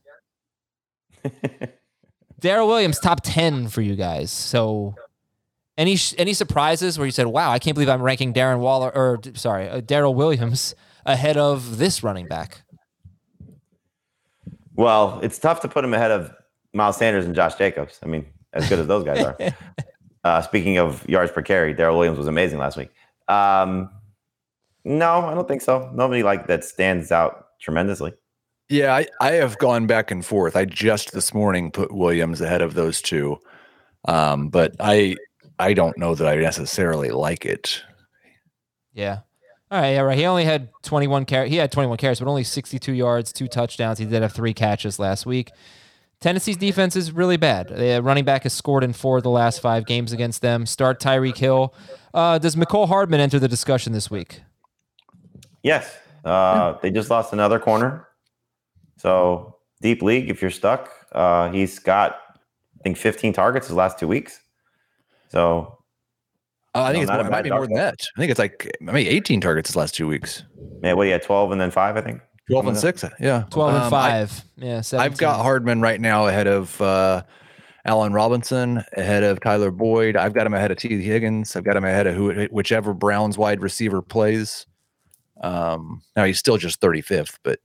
Darrell Williams, top 10 for you guys. So any surprises where you said, wow, I can't believe I'm ranking Darren Darrell Williams ahead of this running back? Well, it's tough to put him ahead of Miles Sanders and Josh Jacobs. I mean, as good as those guys are. Speaking of yards per carry, Darrell Williams was amazing last week. No, I don't think so. Nobody that stands out tremendously. Yeah, I have gone back and forth. I just this morning put Williams ahead of those two, but I don't know that I necessarily like it. Yeah. All right. Yeah. Right. He only had 21 carries. He had 21 carries, but only 62 yards, 2 touchdowns. He did have 3 catches last week. Tennessee's defense is really bad. The running back has scored in 4 of the last 5 games against them. Start Tyreek Hill. Does Mecole Hardman enter the discussion this week? Yes. They just lost another corner. So deep league, if you're stuck, he's got, I think, 15 targets his last 2 weeks. So I think it might be more than that. I think it's 18 targets his last 2 weeks. Man, what, he had 12 and then 5, I think? 12 and 6, yeah. 12 and 5. 17. I've got Hardman right now ahead of Allen Robinson, ahead of Tyler Boyd. I've got him ahead of T. Higgins. I've got him ahead of whichever Browns wide receiver plays. Now he's still just 35th, but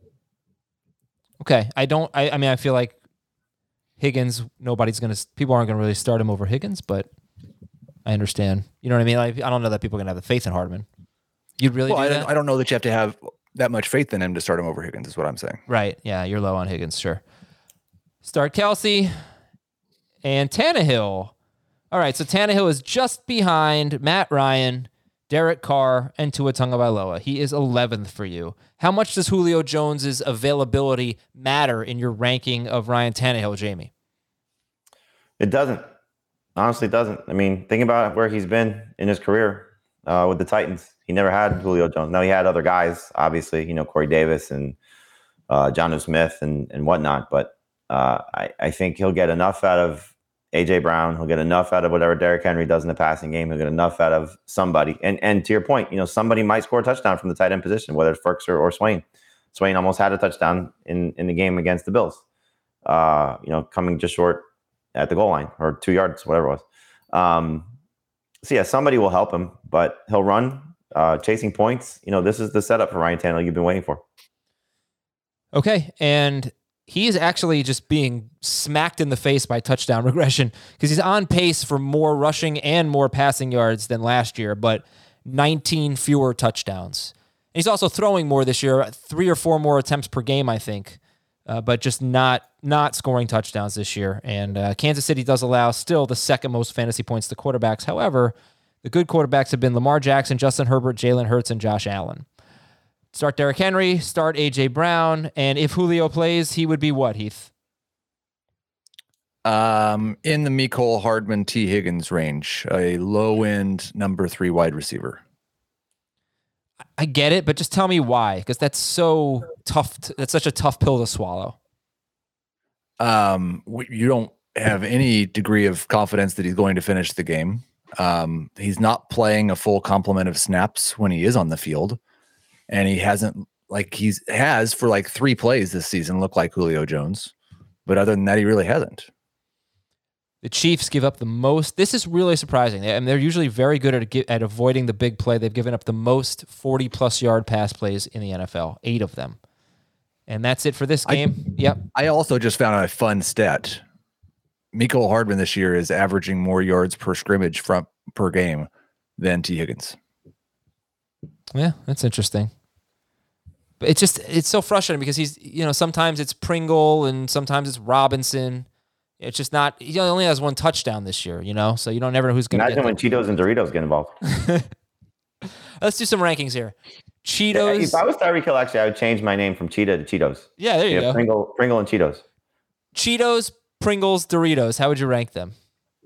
okay. I feel like Higgins, people aren't going to really start him over Higgins, but I understand. You know what I mean? I don't know that people are going to have the faith in Hardman. You'd really do that? I don't know that you have to have that much faith in him to start him over Higgins is what I'm saying. Right. Yeah. You're low on Higgins. Sure. Start Kelce and Tannehill. All right. So Tannehill is just behind Matt Ryan, Derek Carr, and Tua Tagovailoa. He is 11th for you. How much does Julio Jones's availability matter in your ranking of Ryan Tannehill, Jamie? It doesn't. Honestly, it doesn't. I mean, think about where he's been in his career with the Titans. He never had Julio Jones. Now, he had other guys, obviously, Corey Davis and Jonnu Smith and whatnot. But I think he'll get enough out of A.J. Brown. He'll get enough out of whatever Derrick Henry does in the passing game. He'll get enough out of somebody. And to your point, somebody might score a touchdown from the tight end position, whether it's Ferkser or Swain. Swain almost had a touchdown in the game against the Bills. Coming just short at the goal line or 2 yards, whatever it was. So yeah, somebody will help him, but he'll run, chasing points. This is the setup for Ryan Tannehill you've been waiting for. Okay, and he is actually just being smacked in the face by touchdown regression because he's on pace for more rushing and more passing yards than last year, but 19 fewer touchdowns. And he's also throwing more this year, 3 or 4 more attempts per game, I think, but just not scoring touchdowns this year. And Kansas City does allow still the second most fantasy points to quarterbacks. However, the good quarterbacks have been Lamar Jackson, Justin Herbert, Jalen Hurts, and Josh Allen. Start Derrick Henry, start A.J. Brown, and if Julio plays, he would be what, Heath? In the Mecole Hardman, T. Higgins range, a low-end number 3 wide receiver. I get it, but just tell me why, because that's so tough. That's such a tough pill to swallow. You don't have any degree of confidence that he's going to finish the game. He's not playing a full complement of snaps when he is on the field. And he hasn't, has for 3 plays this season, looked like Julio Jones. But other than that, he really hasn't. The Chiefs give up the most. This is really surprising. They're usually very good at avoiding the big play. They've given up the most 40-plus yard pass plays in the NFL, 8 of them. And that's it for this game. Yep. I also just found a fun stat. Mecole Hardman this year is averaging more yards per scrimmage per game than T. Higgins. Yeah, that's interesting. But it's so frustrating because he's, sometimes it's Pringle and sometimes it's Robinson. It's just not, he only has 1 touchdown this year, so you don't never know who's going to get. Imagine when Cheetos and Doritos get involved. Let's do some rankings here. Cheetos. If I was Tyreek Hill, actually, I would change my name from Cheetah to Cheetos. Yeah, there you go. Pringle and Cheetos. Cheetos, Pringles, Doritos. How would you rank them?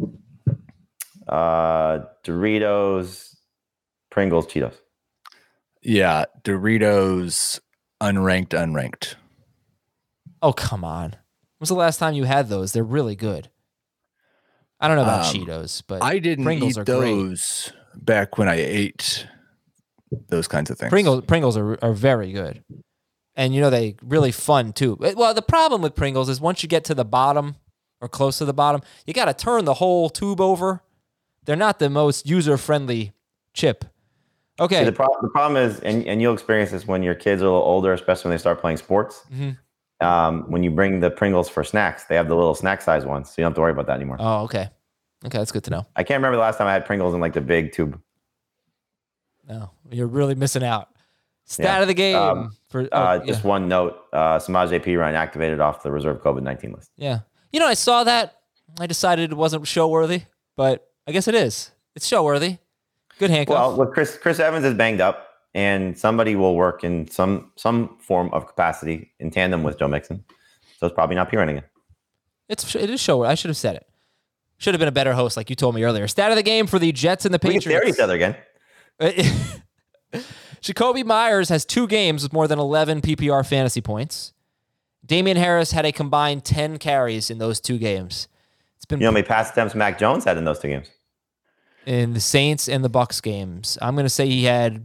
Doritos, Pringles, Cheetos. Yeah, Doritos, unranked. Oh, come on. When was the last time you had those? They're really good. I don't know about Cheetos, but I didn't Pringles eat are those back when I ate those kinds of things. Pringles are very good. And, they really fun, too. Well, the problem with Pringles is once you get to the bottom or close to the bottom, you got to turn the whole tube over. They're not the most user-friendly chip. Okay. See, the problem is, and you'll experience this when your kids are a little older, especially when they start playing sports. Mm-hmm. When you bring the Pringles for snacks, they have the little snack size ones, so you don't have to worry about that anymore. Oh, okay. Okay, that's good to know. I can't remember the last time I had Pringles in the big tube. No, you're really missing out. Stat of the game. Just one note, Samaje Perine activated off the reserve COVID-19 list. Yeah. I saw that. I decided it wasn't show-worthy, but I guess it is. It's show-worthy. Good handcuff. Well, look, Chris Evans is banged up, and somebody will work in some form of capacity in tandem with Joe Mixon. So it's probably not Perine again. It is show-worthy. I should have said it. Should have been a better host, like you told me earlier. Stat of the game for the Jets and the Patriots. We can stare at each other again. Jacoby Myers has 2 games with more than 11 PPR fantasy points. Damian Harris had a combined 10 carries in those 2 games. It's been how many pass attempts Mac Jones had in those 2 games? In the Saints and the Bucs games, I'm going to say he had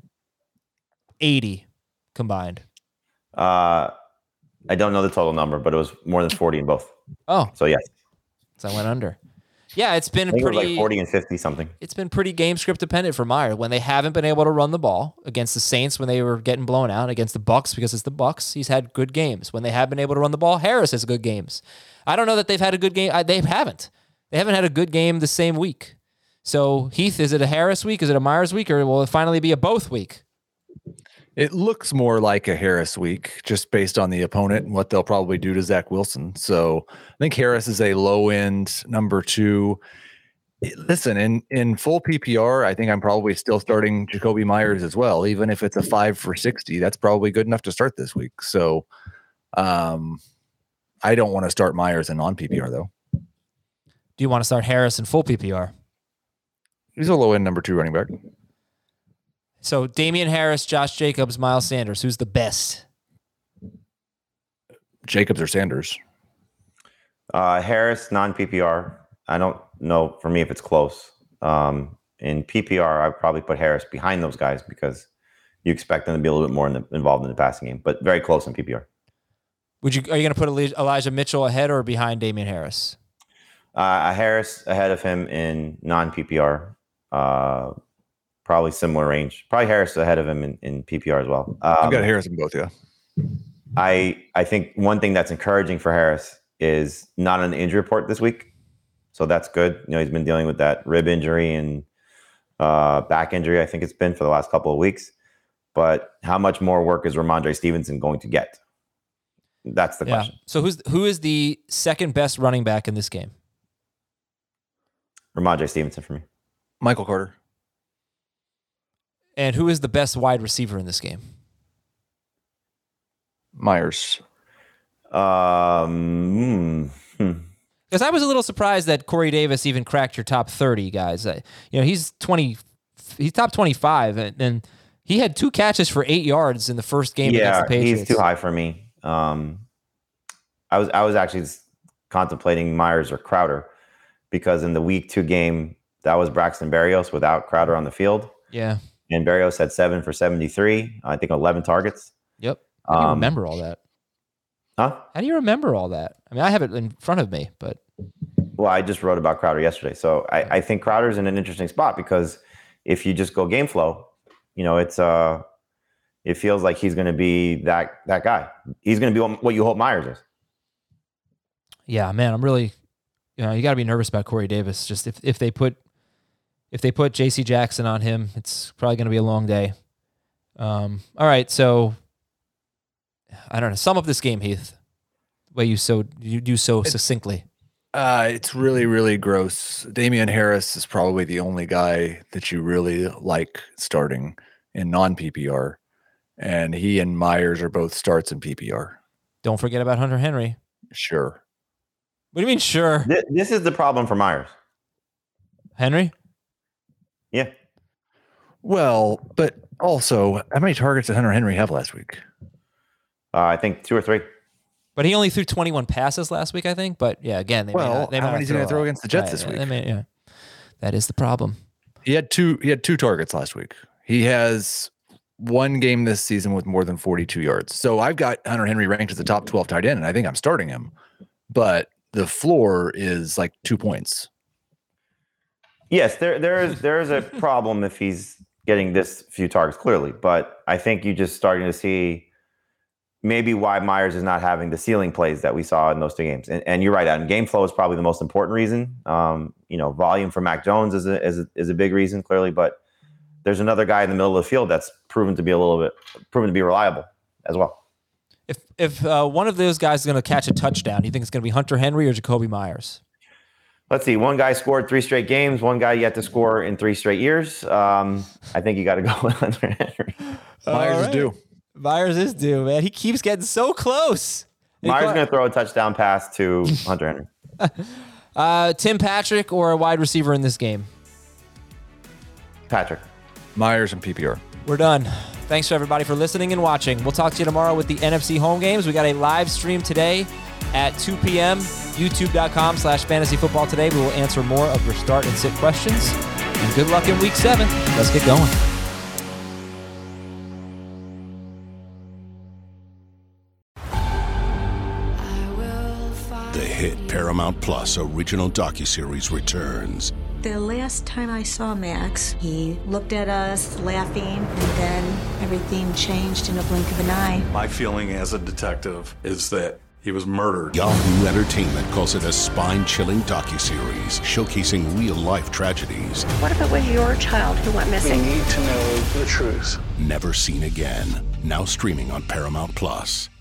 80 combined. I don't know the total number, but it was more than 40 in both. Oh. So, yes. So I went under. Yeah, it's been I think pretty. It was 40 and 50 something. It's been pretty game script dependent for Meyer when they haven't been able to run the ball against the Saints when they were getting blown out, against the Bucs because it's the Bucs. He's had good games. When they have been able to run the ball, Harris has good games. I don't know that they've had a good game. They haven't. They haven't had a good game the same week. So Heath, is it a Harris week? Is it a Myers week, or will it finally be a both week? It looks more like a Harris week, just based on the opponent and what they'll probably do to Zach Wilson. So I think Harris is a low end number 2. Listen, in full PPR, I think I'm probably still starting Jacoby Myers as well. Even if it's a 5 for 60, that's probably good enough to start this week. So I don't want to start Myers in non-PPR, though. Do you want to start Harris in full PPR? He's a low-end number 2 running back. So Damian Harris, Josh Jacobs, Miles Sanders. Who's the best? Jacobs or Sanders? Harris, non-PPR. I don't know for me if it's close. In PPR, I'd probably put Harris behind those guys because you expect them to be a little bit more involved in the passing game, but very close in PPR. Are you going to put Elijah Mitchell ahead or behind Damian Harris? Harris ahead of him in non-PPR, probably similar range. Probably Harris ahead of him in PPR as well. I've got Harris in both, yeah. I think one thing that's encouraging for Harris is not on the injury report this week, so that's good. He's been dealing with that rib injury and back injury, I think it's been for the last couple of weeks. But how much more work is Ramondre Stevenson going to get? That's the question. So who is the second best running back in this game? Ramondre Stevenson for me. Michael Carter. And who is the best wide receiver in this game? Myers. Because I was a little surprised that Corey Davis even cracked your top 30 guys. He's top 25, and he had 2 catches for 8 yards in the first game against the Patriots. He's too high for me. I was actually contemplating Myers or Crowder because in the week 2 game, that was Braxton Berrios without Crowder on the field. Yeah. And Berrios had 7 for 73, I think 11 targets. Yep. How do you remember all that? Huh? How do you remember all that? I mean, I have it in front of me, but... Well, I just wrote about Crowder yesterday. So I think Crowder's in an interesting spot because if you just go game flow, it feels like he's going to be that guy. He's going to be what you hope Myers is. Yeah, man, I'm really... you got to be nervous about Corey Davis. Just if they put J.C. Jackson on him, it's probably going to be a long day. All right, so... I don't know. Sum up this game, Heath. The way you do so succinctly. It's really, really gross. Damian Harris is probably the only guy that you really like starting in non-PPR, and he and Myers are both starts in PPR. Don't forget about Hunter Henry. Sure. What do you mean, sure? This is the problem for Myers. Henry? Yeah. Well, but also, how many targets did Hunter Henry have last week? I think 2 or 3. But he only threw 21 passes last week, I think. But yeah, again, how many is he going to throw against the Jets this week? That is the problem. He had two targets last week. He has one game this season with more than 42 yards. So I've got Hunter Henry ranked as the top 12 tight end, and I think I'm starting him. But the floor is like 2 points. Yes, there is a problem if he's getting this few targets, clearly. But I think you're just starting to see maybe why Myers is not having the ceiling plays that we saw in those 2 games. And you're right, and game flow is probably the most important reason. Volume for Mac Jones is a big reason, clearly, but there's another guy in the middle of the field that's proven to be reliable as well. If one of those guys is going to catch a touchdown, do you think it's going to be Hunter Henry or Jacoby Myers? Let's see. One guy scored 3 straight games. One guy yet to score in 3 straight years. I think you got to go with Hunter Henry. Myers is due. Myers is due, man. He keeps getting so close. Myers is going to throw a touchdown pass to Hunter Henry. Tim Patrick or a wide receiver in this game? Patrick. Myers and PPR. We're done. Thanks for everybody for listening and watching. We'll talk to you tomorrow with the NFC home games. We got a live stream today at 2 p.m. YouTube.com/fantasyfootball today. We will answer more of your start and sit questions. And good luck in week 7. Let's get going. The hit Paramount Plus original docuseries returns. The last time I saw Max, he looked at us laughing, and then everything changed in a blink of an eye. My feeling as a detective is that he was murdered. Yahoo Entertainment calls it a spine-chilling docuseries showcasing real-life tragedies. What if it was your child who went missing? We need to know the truth. Never seen again. Now streaming on Paramount Plus.